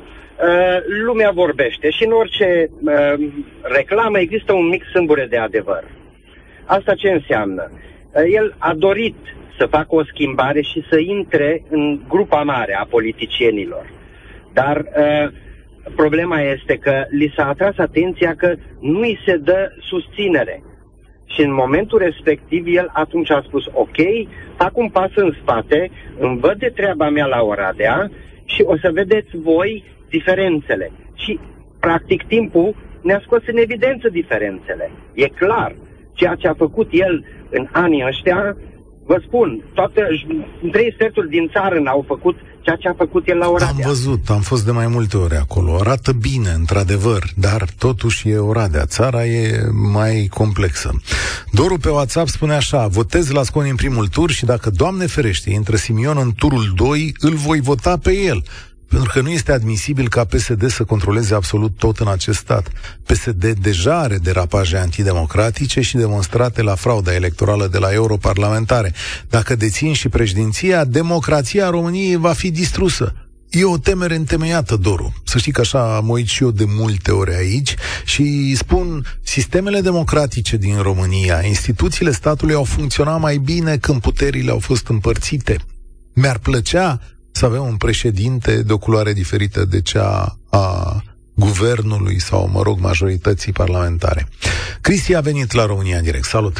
lumea vorbește și în orice reclamă există un mic sâmbure de adevăr. Asta ce înseamnă? El a dorit să facă o schimbare și să intre în grupa mare a politicienilor. Dar uh, problema este că li s-a atras atenția că nu îi se dă susținere. Și în momentul respectiv el atunci a spus, ok, fac un pas în spate, îmi văd de treaba mea la Oradea și o să vedeți voi diferențele. Și practic timpul ne-a scos în evidență diferențele. E clar, ceea ce a făcut el în anii ăștia, vă spun, toate, trei sferturi din țară n-au făcut ceea ce a făcut el la Oradea. Am văzut, am fost de mai multe ori acolo. Arată bine, într-adevăr, dar totuși e Oradea. Țara e mai complexă. Doru pe WhatsApp spune așa: votez la Sconi în primul tur și dacă, Doamne ferește, intră Simion în turul doi, îl voi vota pe el. Pentru că nu este admisibil ca P S D să controleze absolut tot în acest stat. P S D deja are derapaje antidemocratice și demonstrate la frauda electorală de la europarlamentare. Dacă dețin și președinția, democrația României va fi distrusă. E o temere întemeiată, Doru. Să știi că așa am uit și eu de multe ori aici și spun, sistemele democratice din România, instituțiile statului au funcționat mai bine când puterile au fost împărțite. Mi-ar plăcea să avem un președinte de o culoare diferită de cea a guvernului sau, mă rog, majorității parlamentare. Cristi a venit la România în direct. Salut!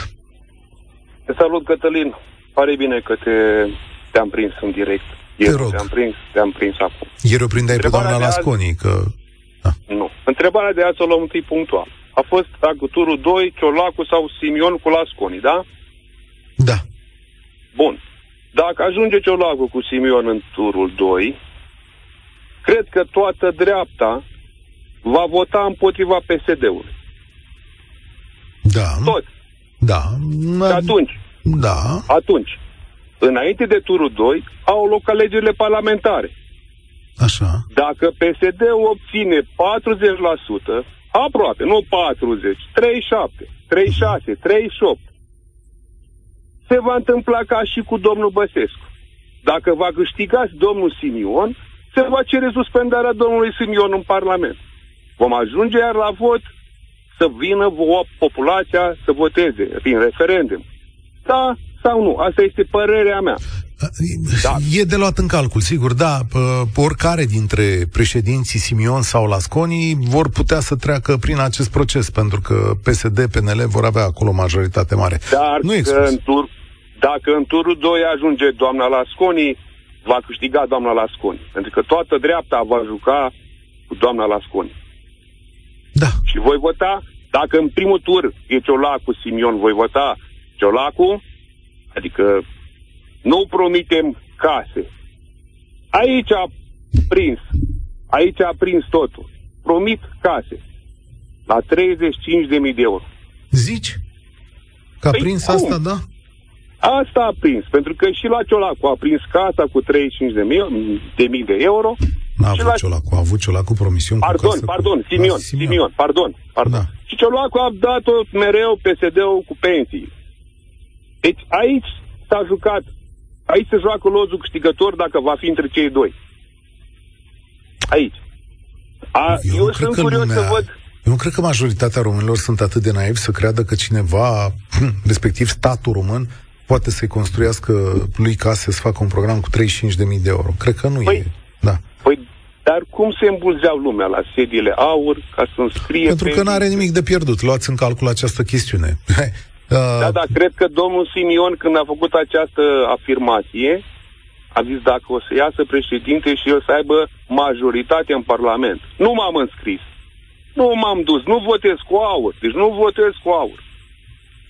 Te salut, Cătălin. Pare bine că te, te-am prins în direct. Te rog. Te-am prins, te-am prins acum. Ieri o prindeai pe doamna Lasconi, că... Da. Nu. Întrebarea de azi o luăm întâi punctual. A fost dacă turul doi, Ciolacu sau Simion cu Lasconi, da? Da. Bun. Dacă ajunge Ciolacu cu Simion în turul doi, cred că toată dreapta va vota împotriva P S D-ului. Da. Tot. Da. Și atunci, da. atunci, înainte de turul doi, au loc alegerile parlamentare. Așa. Dacă P S D-ul obține patruzeci la sută, aproape, nu patruzeci, treizeci și șapte, treizeci și șase, treizeci și opt, se va întâmpla ca și cu domnul Băsescu. Dacă va câștiga domnul Simion, se va cere suspendarea domnului Simion în Parlament. Vom ajunge iar la vot să vină populația să voteze prin referendum. Da sau nu? Asta este părerea mea. Da. E de luat în calcul, sigur, da. Oricare dintre președinții Simion sau Lasconi vor putea să treacă prin acest proces, pentru că P S D, P N L vor avea acolo majoritate mare. Dar nu în tur, dacă în turul doi ajunge doamna Lasconi, va câștiga doamna Lasconi. Pentru că toată dreapta va juca cu doamna Lasconi. Da. Și voi vota, dacă în primul tur e Ciolacu, Simion, voi vota Ciolacu, adică nu promitem case. Aici a prins. Aici a prins totul. Promit case. La treizeci și cinci de mii de euro. Zici? Că a păi prins cum? Asta, da? Asta a prins. Pentru că și la Ciolacu a prins casa cu treizeci și cinci de mii de euro. N-a avut la... Ciolacu. A avut Ciolacu promisiuni Pardon, cu casă pardon, cu... Simion, da, Simion. Simion, pardon, pardon. Da. Și Ciolacu a dat-o mereu P S D-ul cu pensii. Deci aici s-a jucat. Aici se joacă lozul câștigător dacă va fi între cei doi. Aici. A, eu eu sunt curios lumea, să văd... Eu nu cred că majoritatea românilor sunt atât de naivi să creadă că cineva, respectiv statul român, poate să-i construiască lui case, să facă un program cu treizeci și cinci de mii de euro. Cred că nu păi, e. Da. Păi, dar cum se îmbulzeau lumea la sediile aur ca să înscrie... Pentru că nu are nimic de pierdut. Luați în calcul această chestiune. Da, dar cred că domnul Simion, când a făcut această afirmație, a zis dacă o să iasă președinte și eu să aibă majoritate în Parlament. Nu m-am înscris. Nu m-am dus. Nu votez cu aur. Deci nu votez cu aur.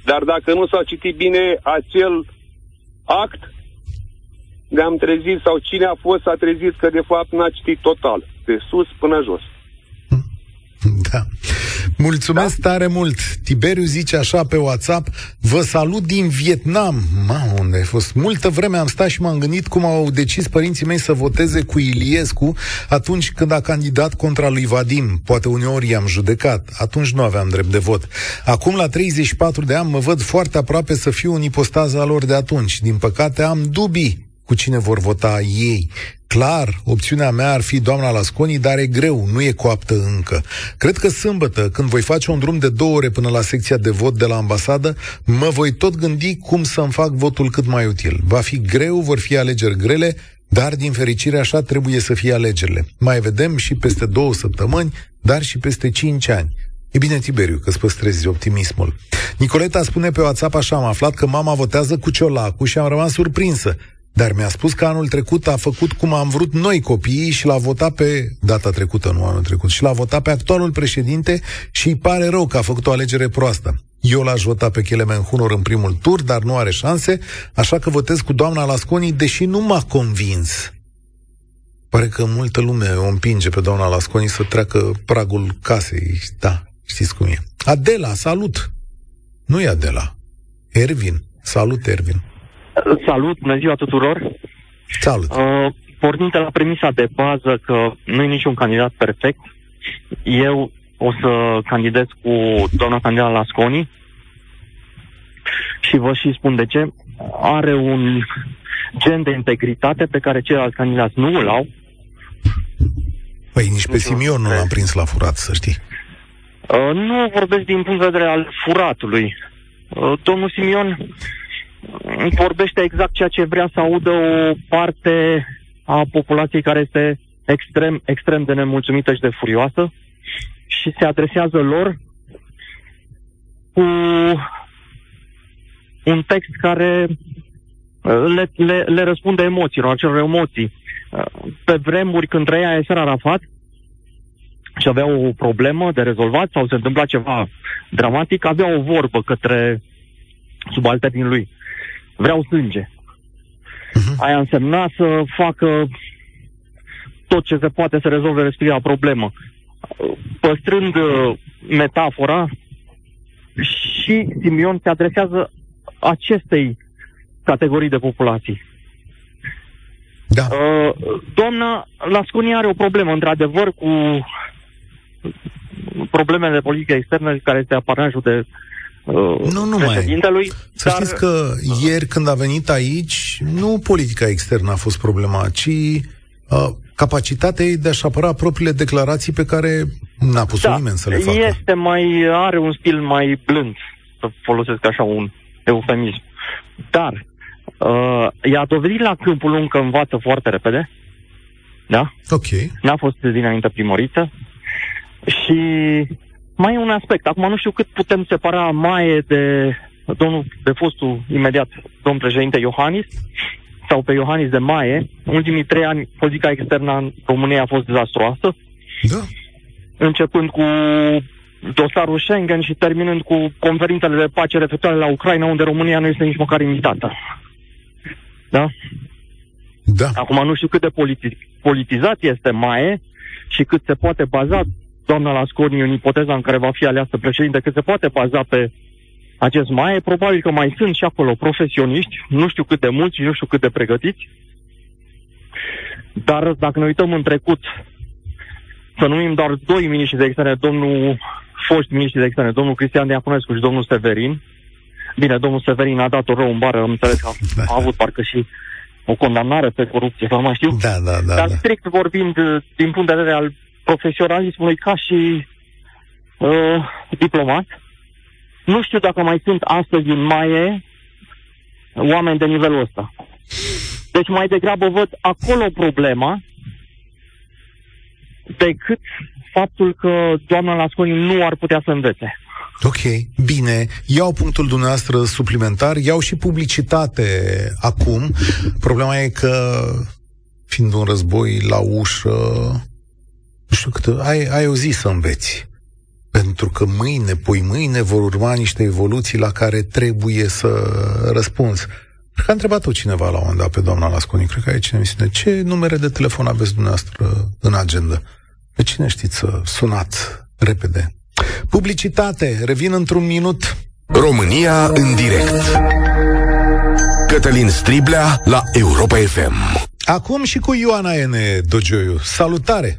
Dar dacă nu s-a citit bine acel act, ne-am trezit, sau cine a fost s-a trezit că de fapt n-a citit total, de sus până jos. Da. Mulțumesc da? tare mult. Tiberiu zice așa pe WhatsApp: vă salut din Vietnam. Mamă, unde ai fost? Multă vreme am stat și m-am gândit cum au decis părinții mei să voteze cu Iliescu atunci când a candidat contra lui Vadim. Poate uneori i-am judecat. Atunci nu aveam drept de vot. Acum, la treizeci și patru de ani, mă văd foarte aproape să fiu în ipostaza lor de atunci. Din păcate, am dubii cu cine vor vota ei. Clar, opțiunea mea ar fi doamna Lasconi, dar e greu, nu e coaptă încă. Cred că sâmbătă, când voi face un drum de două ore până la secția de vot de la ambasadă, mă voi tot gândi cum să-mi fac votul cât mai util. Va fi greu, vor fi alegeri grele, dar din fericire așa trebuie să fie alegerile. Mai vedem și peste două săptămâni, dar și peste cinci ani. E bine, Tiberiu, că-ți păstrezi optimismul. Nicoleta spune pe WhatsApp așa: am aflat că mama votează cu Ciolacu și am rămas surprinsă. Dar mi-a spus că anul trecut a făcut cum am vrut noi copiii și l-a votat pe, data trecută, nu anul trecut, și l-a votat pe actualul președinte și îi pare rău că a făcut o alegere proastă. Eu l-aș vota pe Kelemen Hunor în primul tur, dar nu are șanse, așa că votez cu doamna Lasconi, deși nu m-a convins. Pare că multă lume o împinge pe doamna Lasconi să treacă pragul casei. Da, știți cum e. Adela, salut! Nu e Adela. Ervin. Salut, Ervin. Salut, bună ziua tuturor. Salut. Uh, pornind de la premisa de bază că nu e niciun candidat perfect, eu o să candidez cu doamna candidată Lasconi și vă și spun de ce. Are un gen de integritate pe care ceilalți candidați nu îl au. Păi nici pe Simion nu l-am prins la furat, să știi. Uh, nu vorbesc din punct de vedere al furatului. Uh, domnul Simion vorbește exact ceea ce vrea să audă o parte a populației care este extrem, extrem de nemulțumită și de furioasă și se adresează lor cu un text care le, le, le răspunde emoțiilor, acelor emoții. Pe vremuri, când trăia Yasser Arafat și avea o problemă de rezolvat sau se întâmpla ceva dramatic, avea o vorbă către subalternii lui: vreau sânge. Uh-huh. Aia însemna să facă tot ce se poate să rezolve respectiva problemă. Păstrând uh, metafora, și Simion se adresează acestei categorii de populații. Da. Uh, doamna Lasconi are o problemă, într-adevăr, cu problemele de politică externă, care este apanajul de Uh, nu numai. Să dar... știți că ieri când a venit aici, nu politica externă a fost problema, ci uh, capacitatea ei de a-și apăra propriile declarații pe care n-a pus da, nimeni să le facă. Este mai, are un stil mai blând, să folosesc așa un eufemism. Dar uh, i-a dovedit la câmpul lung că învață foarte repede. Da? Ok. N-a fost dinainte primăriță. Și mai e un aspect. Acum nu știu cât putem separa Maie de domnul, de fostul imediat domn președinte Iohannis sau pe Iohannis de Maie. În ultimii trei ani politica externă în România a fost dezastruoasă. Da. Începând cu dosarul Schengen și terminând cu conferințele de pace referitoare la Ucraina, unde România nu este nici măcar invitată. Da? Da. Acum nu știu cât de politi- politizat este Maie și cât se poate baza doamna Lasconi în ipoteza în care va fi aleasă președinte, cât se poate baza pe acest Maie. Probabil că mai sunt și acolo profesioniști, nu știu cât de mulți și nu știu cât de pregătiți. Dar dacă ne uităm în trecut, să numim doar doi miniștri de externe, domnul foști miniștri de externe, domnul Cristian Diaconescu și domnul Severin. Bine, domnul Severin a dat-o rău în bară, am înțeles că a, a avut parcă și o condamnare pe corupție, sau mai știu. Da, da, da. Dar da. strict vorbind, din punct de vedere al profesionalismului ca și uh, diplomat, nu știu dacă mai sunt astăzi în Maie oameni de nivelul ăsta. Deci mai degrabă văd acolo problema decât faptul că doamna Lasconi nu ar putea să învețe. Ok, bine. Iau punctul dumneavoastră suplimentar, iau și publicitate acum. Problema e că, fiind un război la ușă, nu știu cât, ai, ai o zi să înveți. Pentru că mâine, poi mâine vor urma niște evoluții la care trebuie să răspunzi. Cred că a întrebat-o cineva la un moment dat pe doamna Lasconi, cred că aici în emisiune, ce numere de telefon aveți dumneavoastră în agenda? Pe cine știți să sunați repede? Publicitate, revin într-un minut. România în direct. Cătălin Striblea la Europa F M. Acum și cu Ioana N. Dogioiu. Salutare!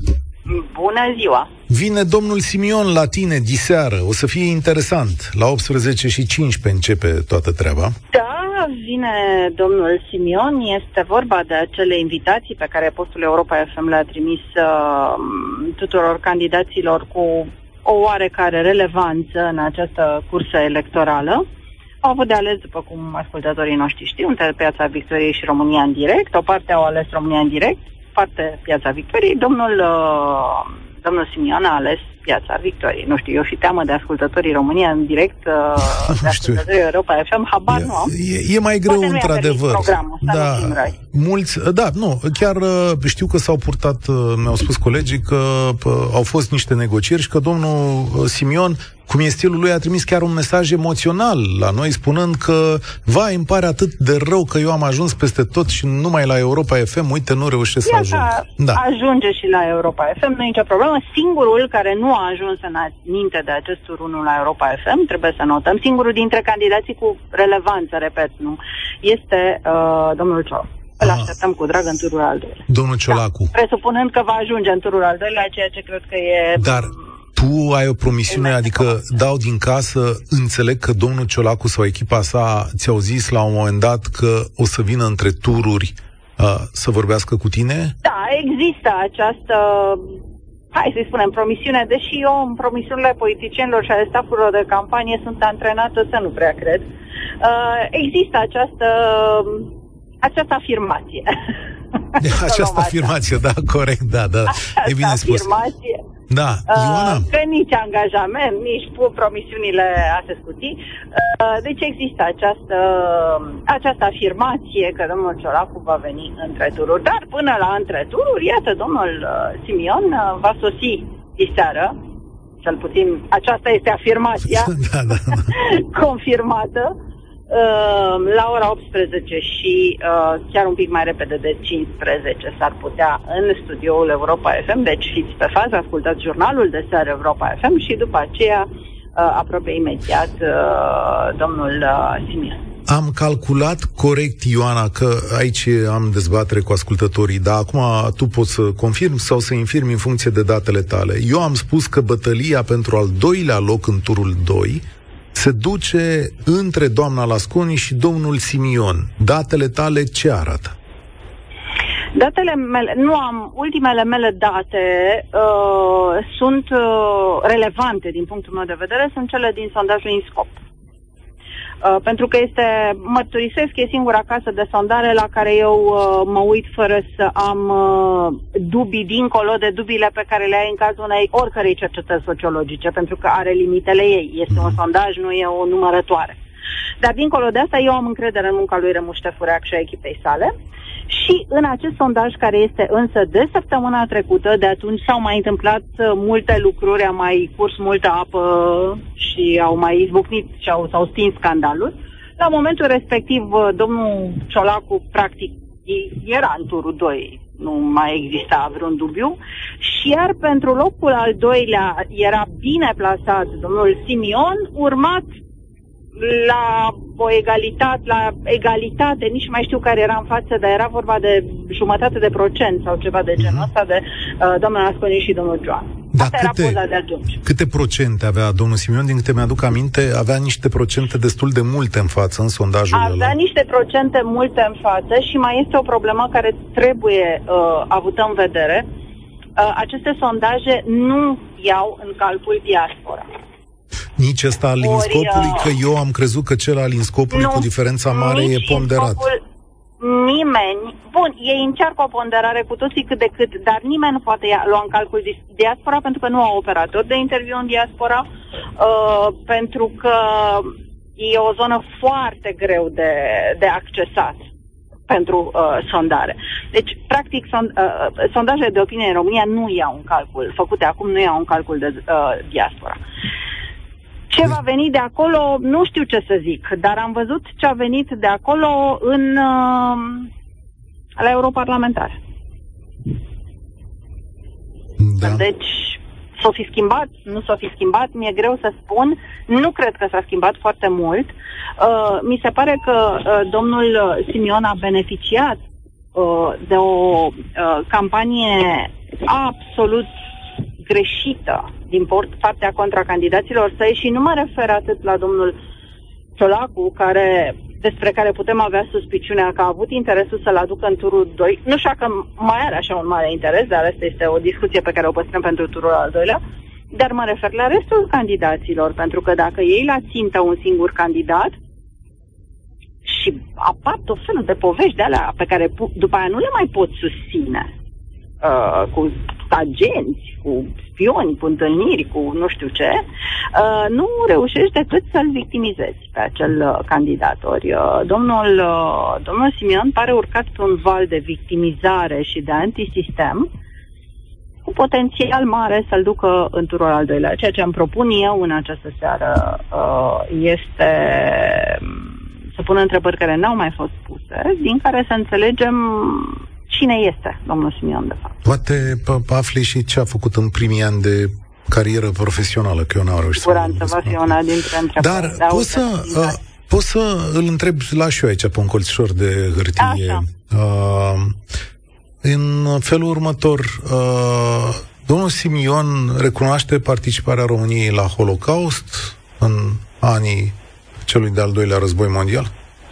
Bună ziua! Vine domnul Simion la tine diseară. O să fie interesant. La optsprezece și cincisprezece începe toată treaba. Da, vine domnul Simion. Este vorba de acele invitații pe care postul Europa F M le-a trimis uh, tuturor candidaților cu o oarecare relevanță în această cursă electorală. Au avut de ales, după cum ascultătorii noștri știu, între Piața Victoriei și România în direct. O parte au ales România în direct, parte Piața Victoriei. Domnul, uh, domnul Simion a ales Piața Victoriei. Nu știu, eu și teamă de ascultătorii România în direct, uh, de ascultătorii Europa F M, habar e, nu am. E, e mai greu, într-adevăr. Da, mulți, da, nu, chiar știu că s-au purtat, mi-au spus colegii că pă, au fost niște negocieri și că domnul Simion, cum e stilul lui, a trimis chiar un mesaj emoțional la noi, spunând că, vai, îmi pare atât de rău că eu am ajuns peste tot și numai la Europa F M, uite, nu reușesc să ajung. Da. Ajunge și la Europa F M, nu e nicio problemă. Singurul care nu a ajuns înainte de acest tur unu la Europa F M, trebuie să notăm, singurul dintre candidații cu relevanță, repet, nu, este uh, domnul Ciolacu. Îl așteptăm cu drag în turul al doilea. Domnul Ciolacu. Da, presupunând că va ajunge în turul al doilea, ceea ce cred că e... Dar tu ai o promisiune, adică dau din casă, înțeleg că domnul Ciolacu sau echipa sa ți-au zis la un moment dat că o să vină între tururi uh, să vorbească cu tine? Da, există această, hai să-i spunem, promisiune, deși eu în promisiunile politicienilor și ale stafurilor de campanie sunt antrenată să nu prea cred. Uh, există această, această afirmație. Această afirmație, da, corect, da, da. Această e bine spus. Afirmație. Da, Ioana. Uh, că nici angajament, nici promisiunile a se scuti. Uh, deci există această, această afirmație că domnul Ciolacu va veni între tururi. Dar până la între tururi, iată, domnul uh, Simion uh, va sosi diseară, cel puțin aceasta este afirmația da, da, da. confirmată, uh, la ora optsprezece și uh, chiar un pic mai repede de cincisprezece s-ar putea în studioul Europa F M, deci fiți pe fază, ascultați jurnalul de seară Europa F M și după aceea uh, aproape imediat uh, domnul uh, Simion. Am calculat corect, Ioana, că aici am dezbatere cu ascultătorii, dar acum tu poți să confirmi sau să infirmi în funcție de datele tale. Eu am spus că bătălia pentru al doilea loc în turul doi se duce între doamna Lasconi și domnul Simion. Datele tale ce arată? Datele mele, nu am, ultimele mele date uh, sunt uh, relevante din punctul meu de vedere, sunt cele din sondajul INSCOP. Uh, pentru că este, mărturisesc, e singura casă de sondare la care eu uh, mă uit fără să am uh, dubii dincolo de dubiile pe care le ai în cazul unei oricărei cercetări sociologice, pentru că are limitele ei. Este un sondaj, nu e o numărătoare. Dar dincolo de asta, eu am încredere în munca lui Remus Ștefureac și a echipei sale. Și în acest sondaj, care este însă de săptămâna trecută, de atunci s-au mai întâmplat multe lucruri, a mai curs multă apă și au mai izbucnit și au, s-au stins scandalul. La momentul respectiv, domnul Ciolacu, practic, era în turul doi, nu mai exista vreun dubiu, și iar pentru locul al doilea era bine plasat domnul Simion, urmat la o egalitate, la egalitate, nici mai știu care era în față, dar era vorba de jumătate de procent sau ceva de genul ăsta de uh, domnul Lasconi și domnul Joan. Da, Asta câte, era poza de atunci. Câte procente avea domnul Simion? Din câte mi-aduc aminte, avea niște procente destul de multe în față în sondajul ăla. Avea niște procente multe în față și mai este o problemă care trebuie uh, avută în vedere. Uh, aceste sondaje nu iau în calcul diaspora. Nici ăsta al INSCOP-ului, că eu am crezut că cel al INSCOP-ului cu diferența mare e ponderat. Nimeni, bun, ei încearcă o ponderare cu toții cât de cât, dar nimeni nu poate lua în calcul diaspora pentru că nu au operator de interviu în diaspora, uh, pentru că e o zonă foarte greu de, de accesat. pentru uh, sondare. Deci, practic, sond, uh, sondajele de opinie în România nu iau un calcul, făcute acum nu iau un calcul de uh, diaspora. Ce va veni de acolo, nu știu ce să zic, dar am văzut ce a venit de acolo în uh, la europarlamentar. Da. Deci, s-o fi schimbat, nu s-o fi schimbat, mi-e greu să spun, nu cred că s-a schimbat foarte mult. Uh, mi se pare că uh, domnul Simion a beneficiat uh, de o uh, campanie absolut greșită din partea contracandidaților săi și nu mă refer atât la domnul Ciolacu, care, despre care putem avea suspiciunea că a avut interesul să-l aducă în turul doi. Nu știu că mai are așa un mare interes, dar asta este o discuție pe care o păstrăm pentru turul al doilea. Dar mă refer la restul candidaților, pentru că dacă ei la țintă un singur candidat și apar tot felul de povești de alea pe care după aia nu le mai pot susține, uh, cu agenți, cu spioni, cu întâlniri, cu nu știu ce, uh, nu reușești decât să-l victimizezi pe acel uh, candidat. Ori uh, domnul, uh, domnul Simion pare urcat pe un val de victimizare și de antisistem cu potențial mare să-l ducă în turul al doilea. Ceea ce îmi propun eu în această seară uh, este să pun întrebări care n-au mai fost puse, din care să înțelegem cine este domnul Simion, de fapt. Poate afli și ce a făcut în primii ani de carieră profesională, că eu n-am reușit să... Siguranță va fi una dintre întrebări. Dar poți să, uh, poți să îl întreb, las și eu aici pe un colțișor de hârtie. Uh, în felul următor, uh, domnul Simion recunoaște participarea României la Holocaust în anii celui de-al doilea război mondial?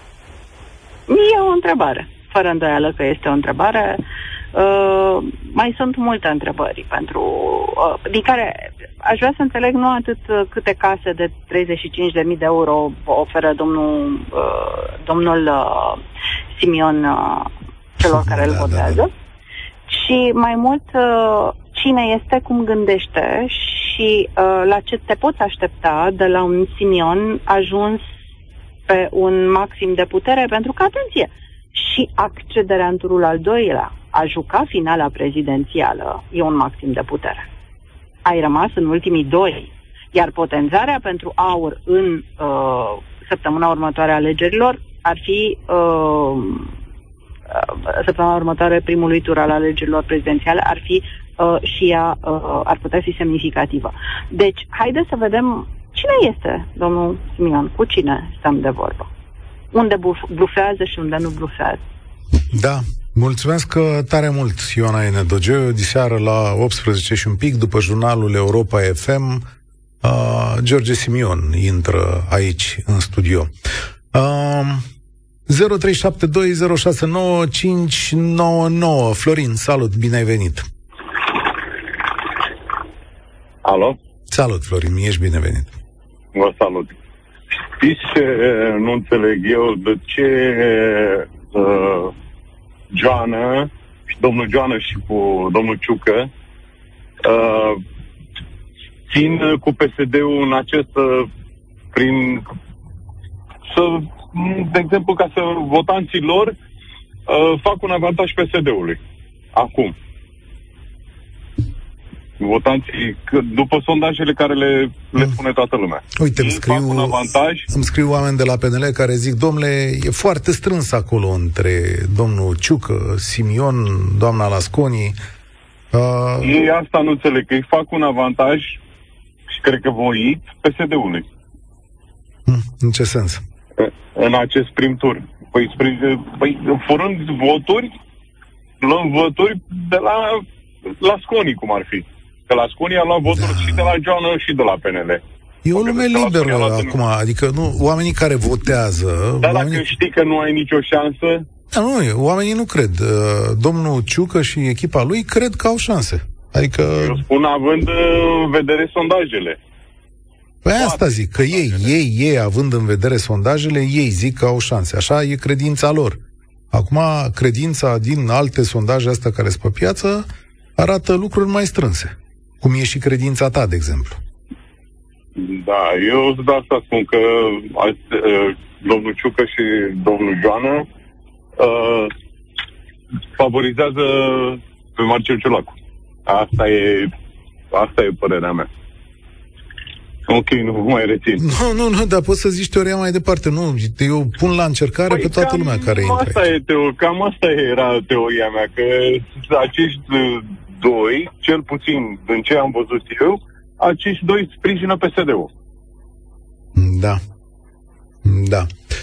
E o întrebare. Fără îndoială că este o întrebare. Uh, mai sunt multe întrebări pentru, uh, din care aș vrea să înțeleg nu atât câte case de treizeci și cinci de mii de euro oferă domnul, uh, domnul uh, Simion uh, celor care da, îl votează, da, da. ci mai mult uh, cine este, cum gândește și uh, la ce te poți aștepta de la un Simion ajuns pe un maxim de putere, pentru că, atenție, și accederea în turul al doilea, a juca finala prezidențială, e un maxim de putere. Ai rămas în ultimii doi, iar potențarea pentru aur în uh, săptămâna următoare a alegerilor ar fi uh, săptămâna următoare primului tur al alegerilor prezidențiale ar fi uh, și ea uh, ar putea fi semnificativă. Deci, haideți să vedem cine este domnul Simion, cu cine stăm de vorbă. Unde blufează și unde nu blufează. Da, mulțumesc tare mult, Ioana Enedogeu. Diseară la optsprezece și un pic, după jurnalul Europa F M, uh, George Simion intră aici în studio. Uh, zero trei șapte doi zero șase nouă cinci nouă nouă. Florin, salut, bine ai venit. Alo? Salut, Florin, ești binevenit. Vă salut. Știți ce nu înțeleg eu? De ce uh, Joană, domnul Joană și cu domnul Ciucă uh, țin cu P S D-ul în acest uh, prin să, de exemplu, ca să votanții lor uh, fac un avantaj P S D-ului. Acum. Votanții, după sondajele care le, le spune toată lumea. Uite, îmi scriu, un avantaj. îmi scriu oameni de la P N L care zic, domnule, e foarte strâns acolo între domnul Ciucă, Simion, doamna Lasconi. Uh... Ei asta nu înțeleg, că îi fac un avantaj și cred că voit P S D-ului. Hmm, în ce sens? În acest prim tur. Păi, spre, păi furând voturi, luăm voturi de la Lasconi, cum ar fi. Că Lasconi a luat voturi da. și de la Joană și de la P N L. E o lume liberă acum, adică nu, oamenii care votează... Dar oamenii... dacă știi că nu ai nicio șansă... Da, nu, oamenii nu cred. Domnul Ciucă și echipa lui cred că au șanse. Adică... Eu spun având în vedere sondajele. Păi asta zic, că ei, ei, ei, având în vedere sondajele, ei zic că au șanse. Așa e credința lor. Acum, credința din alte sondaje astea care sunt pe piață arată lucruri mai strânse. Cum e și credința ta, de exemplu. Da, eu de asta spun că uh, domnul Ciucă și domnul Joană uh, favorizează pe Marcel Ciolacu. Asta e, asta e părerea mea. Ok, nu mai rețin. Nu, nu, nu, dar poți să zici teoria mai departe. Nu, eu pun la încercare păi pe toată lumea care intră asta e teo- Cam asta era teoria mea, că acești doi, cel puțin din ce am văzut eu, acești doi sprijină P S D-ul. Da. Da.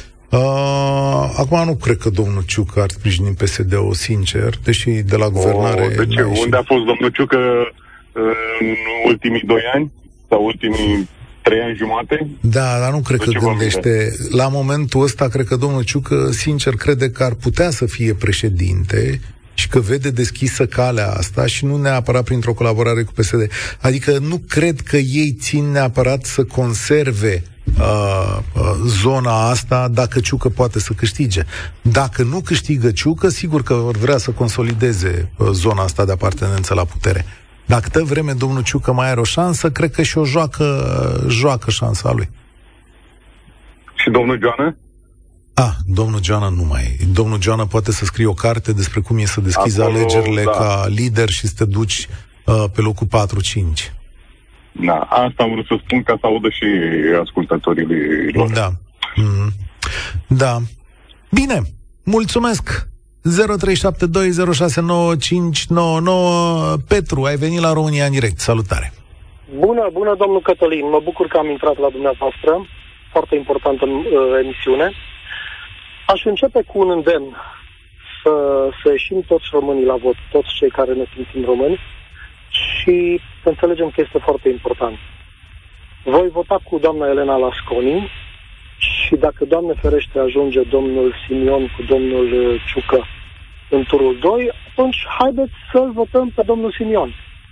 Uh, acum nu cred că domnul Ciucă ar sprijini P S D-ul, sincer, deși de la guvernare... O, de ce? Unde a fost domnul Ciucă în ultimii doi ani? Sau ultimii trei ani jumate? Da, dar nu cred de că gândește. La momentul ăsta, cred că domnul Ciucă, sincer, crede că ar putea să fie președinte și că vede deschisă calea asta și nu neapărat printr-o colaborare cu P S D. Adică nu cred că ei țin neapărat să conserve uh, uh, zona asta dacă Ciucă poate să câștige. Dacă nu câștigă Ciucă, sigur că vor vrea să consolideze uh, zona asta de apartenență la putere. Dacă câtă vreme domnul Ciucă mai are o șansă, cred că și o joacă, joacă șansa lui. Și domnul Joană? Ah, domnul Joană nu mai. Domnul Joană poate să scrie o carte despre cum e să deschizi acolo, alegerile da. Ca lider și să te duci uh, pe locul patru cinci. Da, asta am vrut să spun ca să audă și ascultătorii lor. Da. Mm. Da. Bine, mulțumesc! zero trei șapte doi zero șase nouă cinci nouă nouă. Petru, ai venit la România în direct. Salutare! Bună, bună, domnul Cătălin. Mă bucur că am intrat la dumneavoastră. Foarte importantă uh, emisiune. Aș începe cu un îndemn să, să ieșim toți românii la vot, toți cei care ne simțim români, și să înțelegem că este foarte important. Voi vota cu doamna Elena Lasconi și dacă, Doamne ferește, ajunge domnul Simion cu domnul Ciucă în turul doi, atunci haideți să-l votăm pe domnul Simion.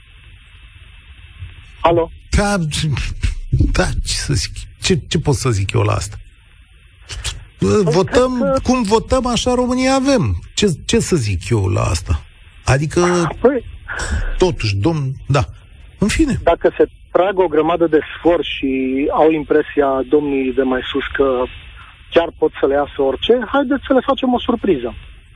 Alo? Da, da, ce să zic? Ce, ce pot să zic eu la asta? Votăm, că... cum votăm, așa România avem. Ce, ce să zic eu la asta? Adică, păi, totuși, domn, da. În fine. Dacă se trag o grămadă de sfor și au impresia domnii de mai sus că chiar pot să le iasă orice, haideți să le facem o surpriză.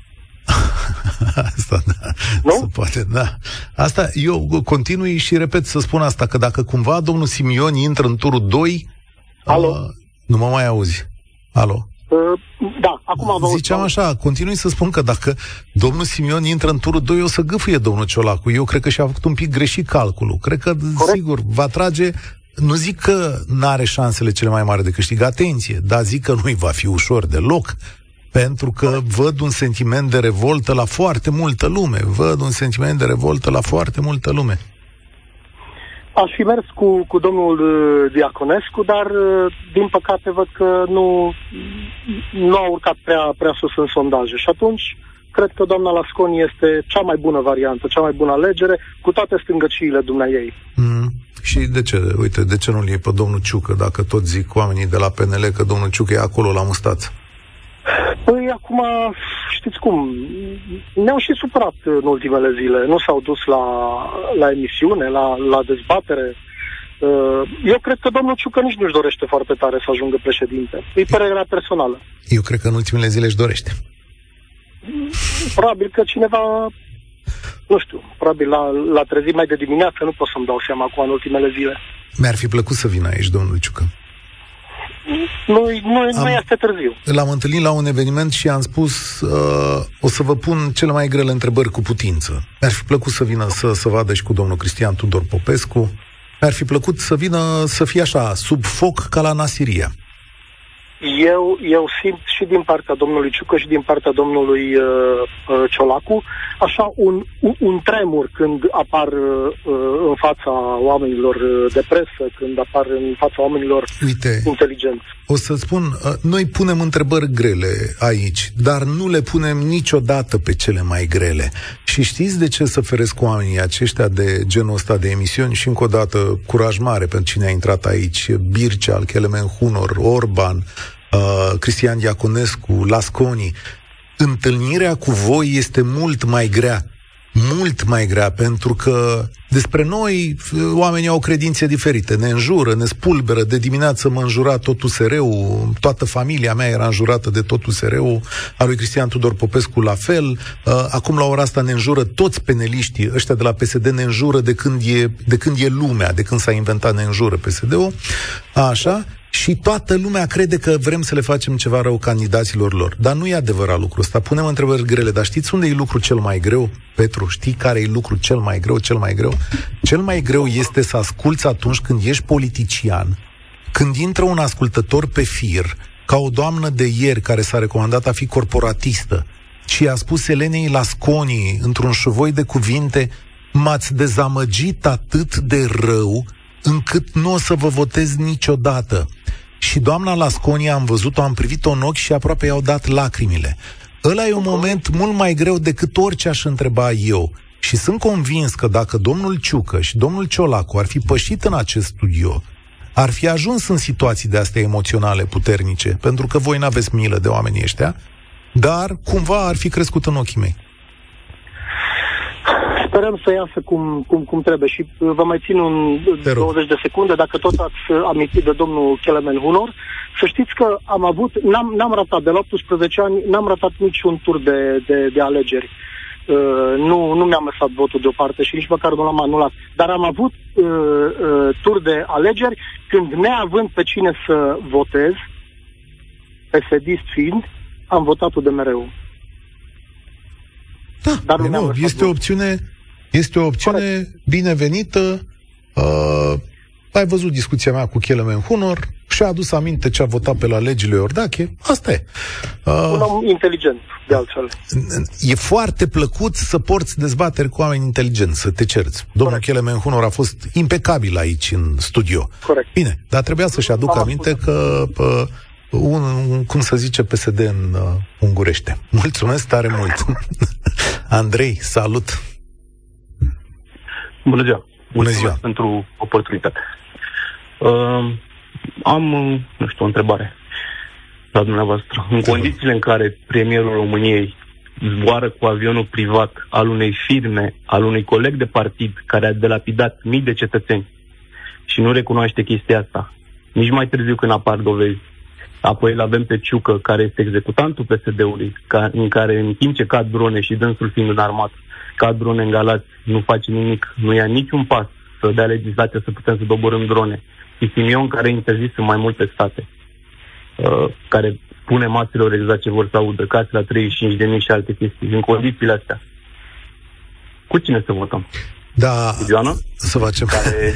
Asta, da. Nu? Se poate, da. Asta, eu continui și repet să spun asta, că dacă cumva domnul Simion intră în turul doi... Alo? Uh, nu mă mai auzi. Alo? Uh, da, acum am auzit. Ziceam așa, continui să spun că dacă domnul Simion intră în turul doi, o să gâfâie domnul Ciolacu. Eu cred că și-a făcut un pic greșit calculul. Cred că, corect, sigur, va trage... Nu zic că n-are șansele cele mai mari de câștig, atenție, dar zic că nu-i va fi ușor deloc, pentru că corect, văd un sentiment de revoltă la foarte multă lume. Văd un sentiment de revoltă la foarte multă lume. Aș fi mers cu, cu domnul Diaconescu, dar din păcate văd că nu, nu a urcat prea, prea sus în sondaje. Și atunci cred că doamna Lasconi este cea mai bună variantă, cea mai bună alegere, cu toate stângăciile dumneaei. Mm. Și de ce? Uite, de ce nu-l iei pe domnul Ciucă, dacă tot zic oamenii de la P N L că domnul Ciucă e acolo la mustață? Păi acum, știți cum, ne-au și supărat în ultimele zile. Nu s-au dus la, la emisiune, la, la dezbatere. Eu cred că domnul Ciucă nici nu-și dorește foarte tare să ajungă președinte. E părerea personală. Eu cred că în ultimele zile își dorește. Probabil că cineva, nu știu, probabil l-a, l-a trezit mai de dimineață, nu pot să-mi dau seama acum în ultimele zile. Mi-ar fi plăcut să vină aici, domnul Ciucă. Nu, nu, nu este târziu. L-am întâlnit la un eveniment și am spus uh, o să vă pun cele mai grele întrebări cu putință. Mi-ar fi plăcut să vină să, să vadă și cu domnul Cristian Tudor Popescu. Mi-ar fi plăcut să vină să fie așa, sub foc ca la Nasiria. Eu, eu simt și din partea domnului Ciucă și din partea domnului uh, uh, Ciolacu așa un, un, un tremur când apar uh, în fața oamenilor de presă, când apar în fața oamenilor Uite, inteligenți. O să spun, uh, noi punem întrebări grele aici, dar nu le punem niciodată pe cele mai grele. Și știți de ce să feresc oamenii aceștia de genul ăsta de emisiuni? Și încă o dată, curaj mare pentru cine a intrat aici, Bircea, Kelemen Hunor, Orban, Uh, Cristian Diaconescu, Lasconi. Întâlnirea cu voi este mult mai grea. mult mai grea, pentru că despre noi oamenii au credințe diferite, ne înjură, ne spulberă, de dimineață mă înjura tot U S R-ul, toată familia mea era înjurată de tot U S R-ul, a lui Cristian Tudor Popescu la fel, acum la ora asta ne înjură toți peneliștii, ăștia de la P S D ne înjură de când e, de când e lumea, de când s-a inventat ne înjură P S D-ul, așa. Și toată lumea crede că vrem să le facem ceva rău candidaților lor. Dar nu e adevărat lucrul ăsta. Punem întrebări grele. Dar știți unde e lucrul cel mai greu, Petru? Știi care e lucrul cel mai greu, cel mai greu? Cel mai greu este să asculți atunci când ești politician, când intră un ascultător pe fir, ca o doamnă de ieri care s-a recomandat a fi corporatistă și a spus Elenei Lasconi într-un șuvoi de cuvinte: m-ați dezamăgit atât de rău încât nu o să vă votez niciodată. Și doamna Lasconi, am văzut-o, am privit-o în ochi și aproape i-au dat lacrimile. Ăla e un moment mult mai greu decât orice aș întreba eu. Și sunt convins că dacă domnul Ciucă și domnul Ciolacu ar fi pășit în acest studio, ar fi ajuns în situații de astea emoționale puternice, pentru că voi n-aveți milă de oamenii ăștia, dar cumva ar fi crescut în ochii mei. Sperăm să iasă cum, cum, cum trebuie și vă mai țin un douăzeci de secunde, dacă tot ați amintit de domnul Kelemen Hunor, să știți că am avut, n-am, n-am ratat, de la optsprezece ani, n-am ratat niciun tur de, de, de alegeri. Uh, nu, nu mi-am lăsat votul deoparte și nici măcar nu l-am anulat. Dar am avut uh, uh, tur de alegeri când, neavând pe cine să votez, P S D-ist fiind, am votat U D M R-ul. Da, Dar nu nu, este o opțiune, este o opțiune Corect. binevenită. Uh, ai văzut discuția mea cu Kelemen Hunor și a adus aminte ce a votat pe la legile Iordache. Asta e. Uh, Un om inteligent, de altfel. E foarte plăcut să porți dezbateri cu oameni inteligenți, să te cerți. Domnul Kelemen Hunor a fost impecabil aici în studio. Corect. Bine, dar trebuia să-și aducă aminte spus. că... Uh, Un, un, cum să zice, P S D în uh, ungurește. Mulțumesc tare mult. Andrei, salut. Bună ziua. Bună ziua. Mulțumesc pentru oportunitate. Uh, am, nu știu, o întrebare la dumneavoastră. În condițiile în care premierul României zboară cu avionul privat al unei firme, al unui coleg de partid care a delapidat mii de cetățeni și nu recunoaște chestia asta, nici mai târziu când apar dovezi, apoi îl avem pe Ciucă, care este executantul P S D-ului, ca, în care, în timp ce cad drone și dânsul fiind înarmat, cad drone în Galați, nu face nimic, nu ia niciun pas să dea legislația să putem să doborâm drone. Și Simion, care e interzis în mai multe state, uh, care pune maselor exact ce vor să audă, case la treizeci și cinci de mii și alte chestii. În condițiile astea, cu cine să votăm? Da, să facem. Care...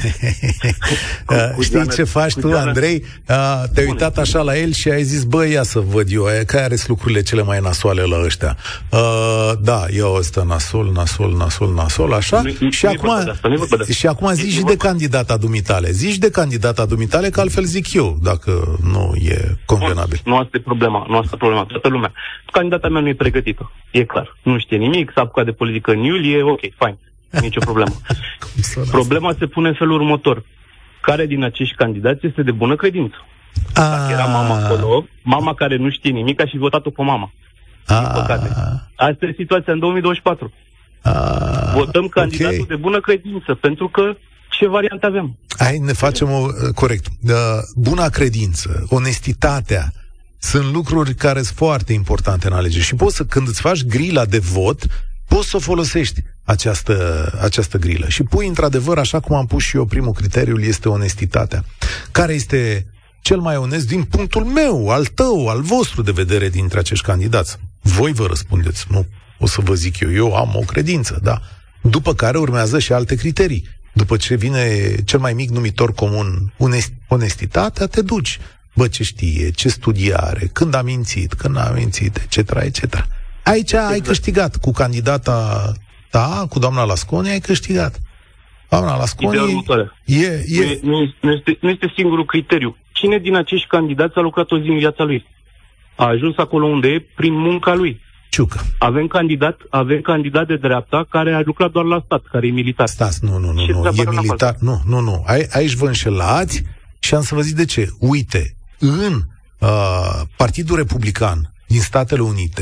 uh, știi ce faci tu, Andrei? Uh, te-ai uitat așa la el și ai zis, bă, ia să văd eu, care sunt lucrurile cele mai nasoale la ăștia. Uh, da, eu ăsta nasol, nasol, nasol, nasol, așa. Nu, și, nu acum, asta, și acum zici și de candidata dumitale. Zici de candidata dumitale, că altfel zic eu, dacă nu e convenabil. Nu, nu asta e problema, nu asta e problema, toată lumea. Candidata mea nu e pregătită, e clar. Nu știe nimic, s-a apucat de politică în iulie, ok, fine. Nicio problemă. Problema se pune în felul următor. Care din acești candidați este de bună credință? A... Dacă era mama acolo, mama care nu știe nimic, a și votat-o pe mama. Din păcate. Asta e situația în două mii douăzeci și patru. A... Votăm candidatul okay. de bună credință, pentru că ce variante avem? Hai, ne facem o... Corect. Buna credință, onestitatea, sunt lucruri care sunt foarte importante în alegeri. Și poți să, când îți faci grila de vot, poți să folosești această, această grilă. Și pui, într-adevăr, așa cum am pus și eu, primul criteriu este onestitatea. Care este cel mai onest din punctul meu, al tău, al vostru de vedere dintre acești candidați? Voi vă răspundeți, nu o să vă zic eu. Eu am o credință, da. După care urmează și alte criterii. După ce vine cel mai mic numitor comun, onestitatea, te duci. Bă, ce știe, ce studii are, când a mințit, când n-a mințit, et cetera, et cetera. Aici exact. Ai câștigat cu candidata ta, cu doamna Lasconi, ai câștigat. Doamna Lasconi e, e... Nu, nu, este, nu este singurul criteriu. Cine din acești candidați a lucrat o zi în viața lui? A ajuns acolo unde e prin munca lui. Ciucă. Avem candidat, avem candidat de dreapta care a lucrat doar la stat, care e militar. Stați, nu, nu, nu, nu. e militar. Nu, nu, nu. A, aici vă înșelați și am să vă zic de ce. Uite, în uh, Partidul Republican din Statele Unite,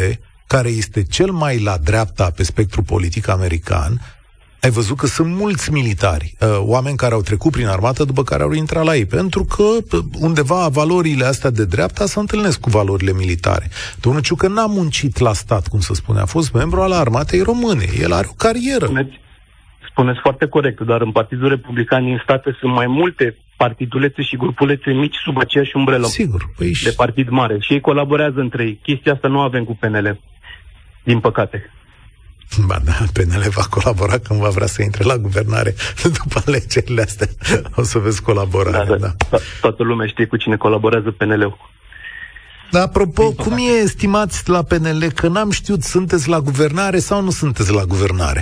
care este cel mai la dreapta pe spectru politic american, ai văzut că sunt mulți militari, oameni care au trecut prin armată după care au intrat la ei, pentru că undeva valorile astea de dreapta se întâlnesc cu valorile militare. Domnul Ciucă n-a muncit la stat, cum se spune, a fost membru al armatei române, el are o carieră. Spuneți, spuneți foarte corect, dar în Partidul Republican din state sunt mai multe partidulețe și grupulețe mici sub aceeași umbrelă. Sigur, păi de partid mare și ei colaborează între ei. Chestia asta nu avem cu P N L, din păcate. Ba da, P N L va colabora când va vrea să intre la guvernare după alegerile astea. O să vezi colaborare, da. da. da. Toată lumea știe cu cine colaborează P N L-ul. Dar apropo, cum e, estimați la P N L, că n-am știut, sunteți la guvernare sau nu sunteți la guvernare?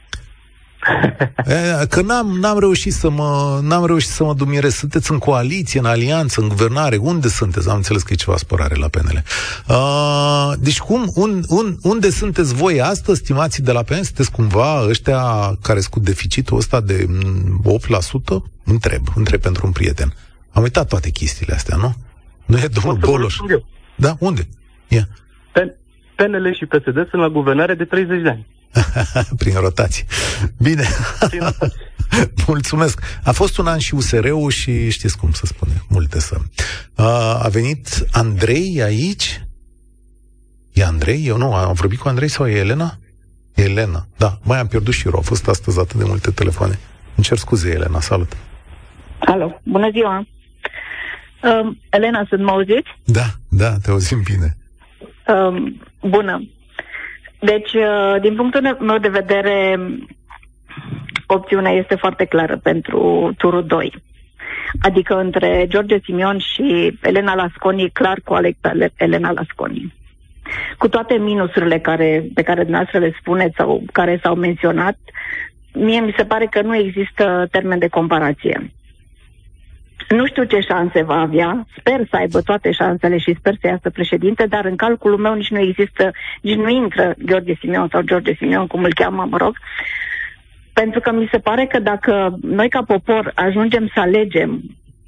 Că n-am, n-am reușit să mă n-am reușit să mă dumierez. Sunteți în coaliție, în alianță, în guvernare? Unde sunteți? Am înțeles că e ceva spărare la P N L. Uh, deci cum, un, un, unde sunteți voi astăzi, stimații de la P N L? Sunteți cumva ăștia care sunt cu deficitul ăsta de opt la sută? Întreb, întreb pentru un prieten. Am uitat toate chestiile astea, nu? Nu e domnul Boloș? Da? Unde? Yeah. P N L și P S D sunt la guvernare de treizeci de ani. Prin rotație. Bine. Prin rotație. Mulțumesc. A fost un an și U S R-ul și știți cum să spune, multe să. A venit Andrei aici? E Andrei? Eu nu, am vorbit cu Andrei sau e Elena? E Elena, da. Mai am pierdut și eu, au fost astăzi atât de multe telefoane. Îmi cer scuze, Elena, salut. Alo, bună ziua. Uh, Elena, sunt mă auziți? Da, da, te auzim bine. Uh, bună. Deci, din punctul meu de vedere, opțiunea este foarte clară pentru turul doi. Adică între George Simion și Elena Lasconi, clar cu Elena Lasconi. Cu toate minusurile care, pe care dumneavoastră le spuneți sau care s-au menționat, mie mi se pare că nu există termen de comparație. Nu știu ce șanse va avea, sper să aibă toate șansele și sper să iasă președinte, dar în calculul meu nici nu există, nici nu intră Gheorghe Simion sau George Simion, cum îl cheamă, mă rog, pentru că mi se pare că dacă noi ca popor ajungem să alegem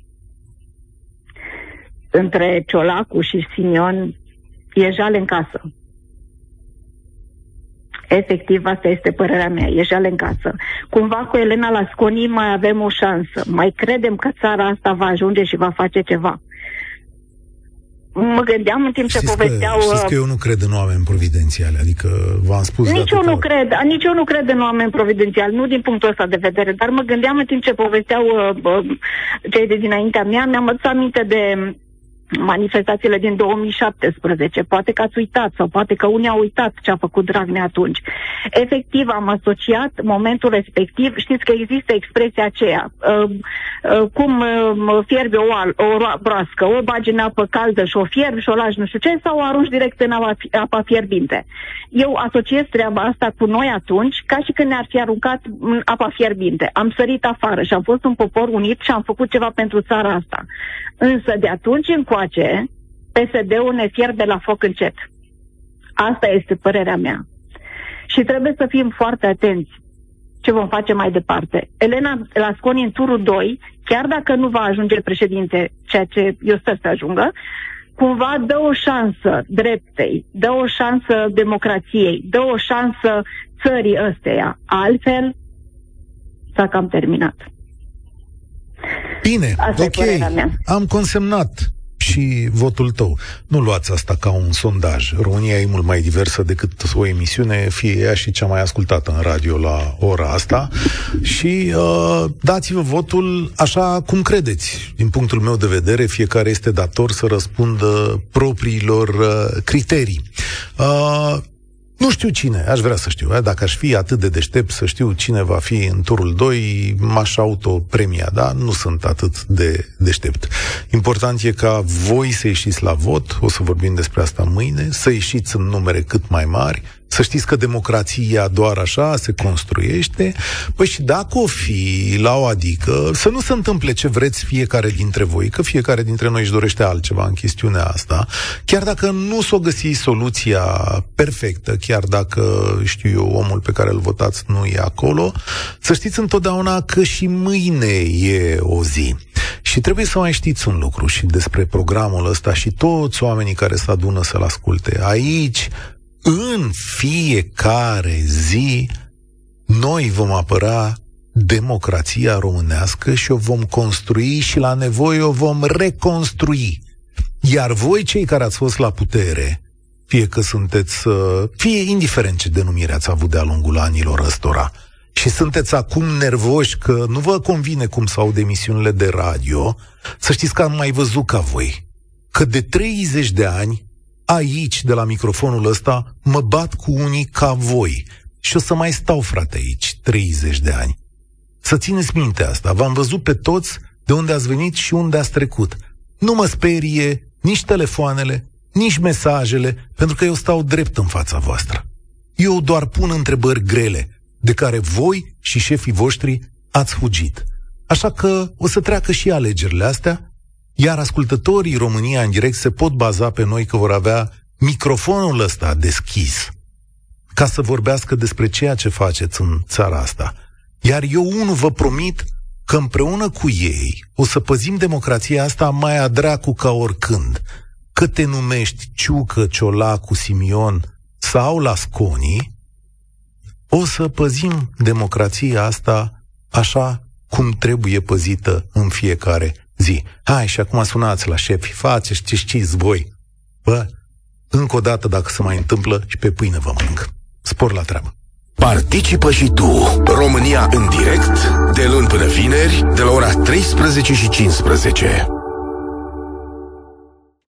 între Ciolacu și Simion, e jale în casă. Efectiv, asta este părerea mea, e jale în casă. Cumva cu Elena Lasconi mai avem o șansă. Mai credem că țara asta va ajunge și va face ceva. Mă gândeam în timp știți ce povesteau... Că, știți că eu nu cred în oameni providențiali, adică v-am spus... Nici eu nu cred, nici eu nu cred în oameni providențiali, nu din punctul ăsta de vedere, dar mă gândeam în timp ce povesteau uh, cei de dinaintea mea, mi-am adus aminte de manifestațiile din două mii șaptesprezece. Poate că ați uitat sau poate că unii au uitat ce a făcut Dragnea atunci. Efectiv, am asociat momentul respectiv, știți că există expresia aceea, uh, uh, cum uh, fierbi o, o broască, o bagi în apă caldă și o fierbi și o lași nu știu ce, sau o arunci direct în apa, apa fierbinte. Eu asociez treaba asta cu noi atunci, ca și când ne-ar fi aruncat în apa fierbinte. Am sărit afară și am fost un popor unit și am făcut ceva pentru țara asta. Însă de atunci încoace, P S D-ul ne fierbe la foc încet. Asta este părerea mea. Și trebuie să fim foarte atenți ce vom face mai departe. Elena Lasconi în turul doi, chiar dacă nu va ajunge președinte, ceea ce eu sper să ajungă, cumva dă o șansă dreptei, dă o șansă democrației, dă o șansă țării ăsteia. Altfel, s-a cam terminat. Bine, asta ok, am consemnat și votul tău. Nu luați asta ca un sondaj. România e mult mai diversă decât o emisiune, fie ea și cea mai ascultată în radio la ora asta, și uh, dați-vă votul așa cum credeți. Din punctul meu de vedere, fiecare este dator să răspundă propriilor uh, criterii. Uh, Nu știu cine, aș vrea să știu. Dacă aș fi atât de deștept să știu cine va fi în turul doi, m-aș autopremia, dar nu sunt atât de deștept. Important e ca voi să ieșiți la vot, o să vorbim despre asta mâine, să ieșiți în numere cât mai mari, să știți că democrația doar așa se construiește. Păi și dacă o fi la o adică, să nu se întâmple ce vreți fiecare dintre voi, că fiecare dintre noi își dorește altceva în chestiunea asta, chiar dacă nu s-o găsi soluția perfectă, chiar dacă, știu eu, omul pe care îl votați nu e acolo, să știți întotdeauna că și mâine e o zi. Și trebuie să mai știți un lucru și despre programul ăsta și toți oamenii care se adună să-l asculte. Aici în fiecare zi noi vom apăra democrația românească și o vom construi și la nevoie o vom reconstrui. Iar voi, cei care ați fost la putere, fie că sunteți, fie indiferent ce denumire ați avut de-a lungul anilor ăstora, și sunteți acum nervoși că nu vă convine cum se aud emisiunile de radio, să știți că am mai văzut ca voi, că de treizeci de ani, aici, de la microfonul ăsta, mă bat cu unii ca voi. Și o să mai stau, frate, aici, treizeci de ani. Să țineți minte asta, v-am văzut pe toți de unde ați venit și unde ați trecut. Nu mă sperie nici telefoanele, nici mesajele, pentru că eu stau drept în fața voastră. Eu doar pun întrebări grele, de care voi și șefii voștri ați fugit. Așa că o să treacă și alegerile astea, iar ascultătorii România în direct se pot baza pe noi că vor avea microfonul ăsta deschis ca să vorbească despre ceea ce faceți în țara asta. Iar eu, unul, vă promit că împreună cu ei o să păzim democrația asta mai a dracu ca oricând. Că te numești Ciucă, Ciolacu, Simion sau Lasconi, o să păzim democrația asta așa cum trebuie păzită în fiecare zi. Hai, și acum sunați la șefi, faceți ce știți voi. Bă, încă o dată, dacă se mai întâmplă, și pe pâine vă mănânc. Spor la treabă. Participă și tu. România în direct, de luni până vineri, de la ora treisprezece și cincisprezece.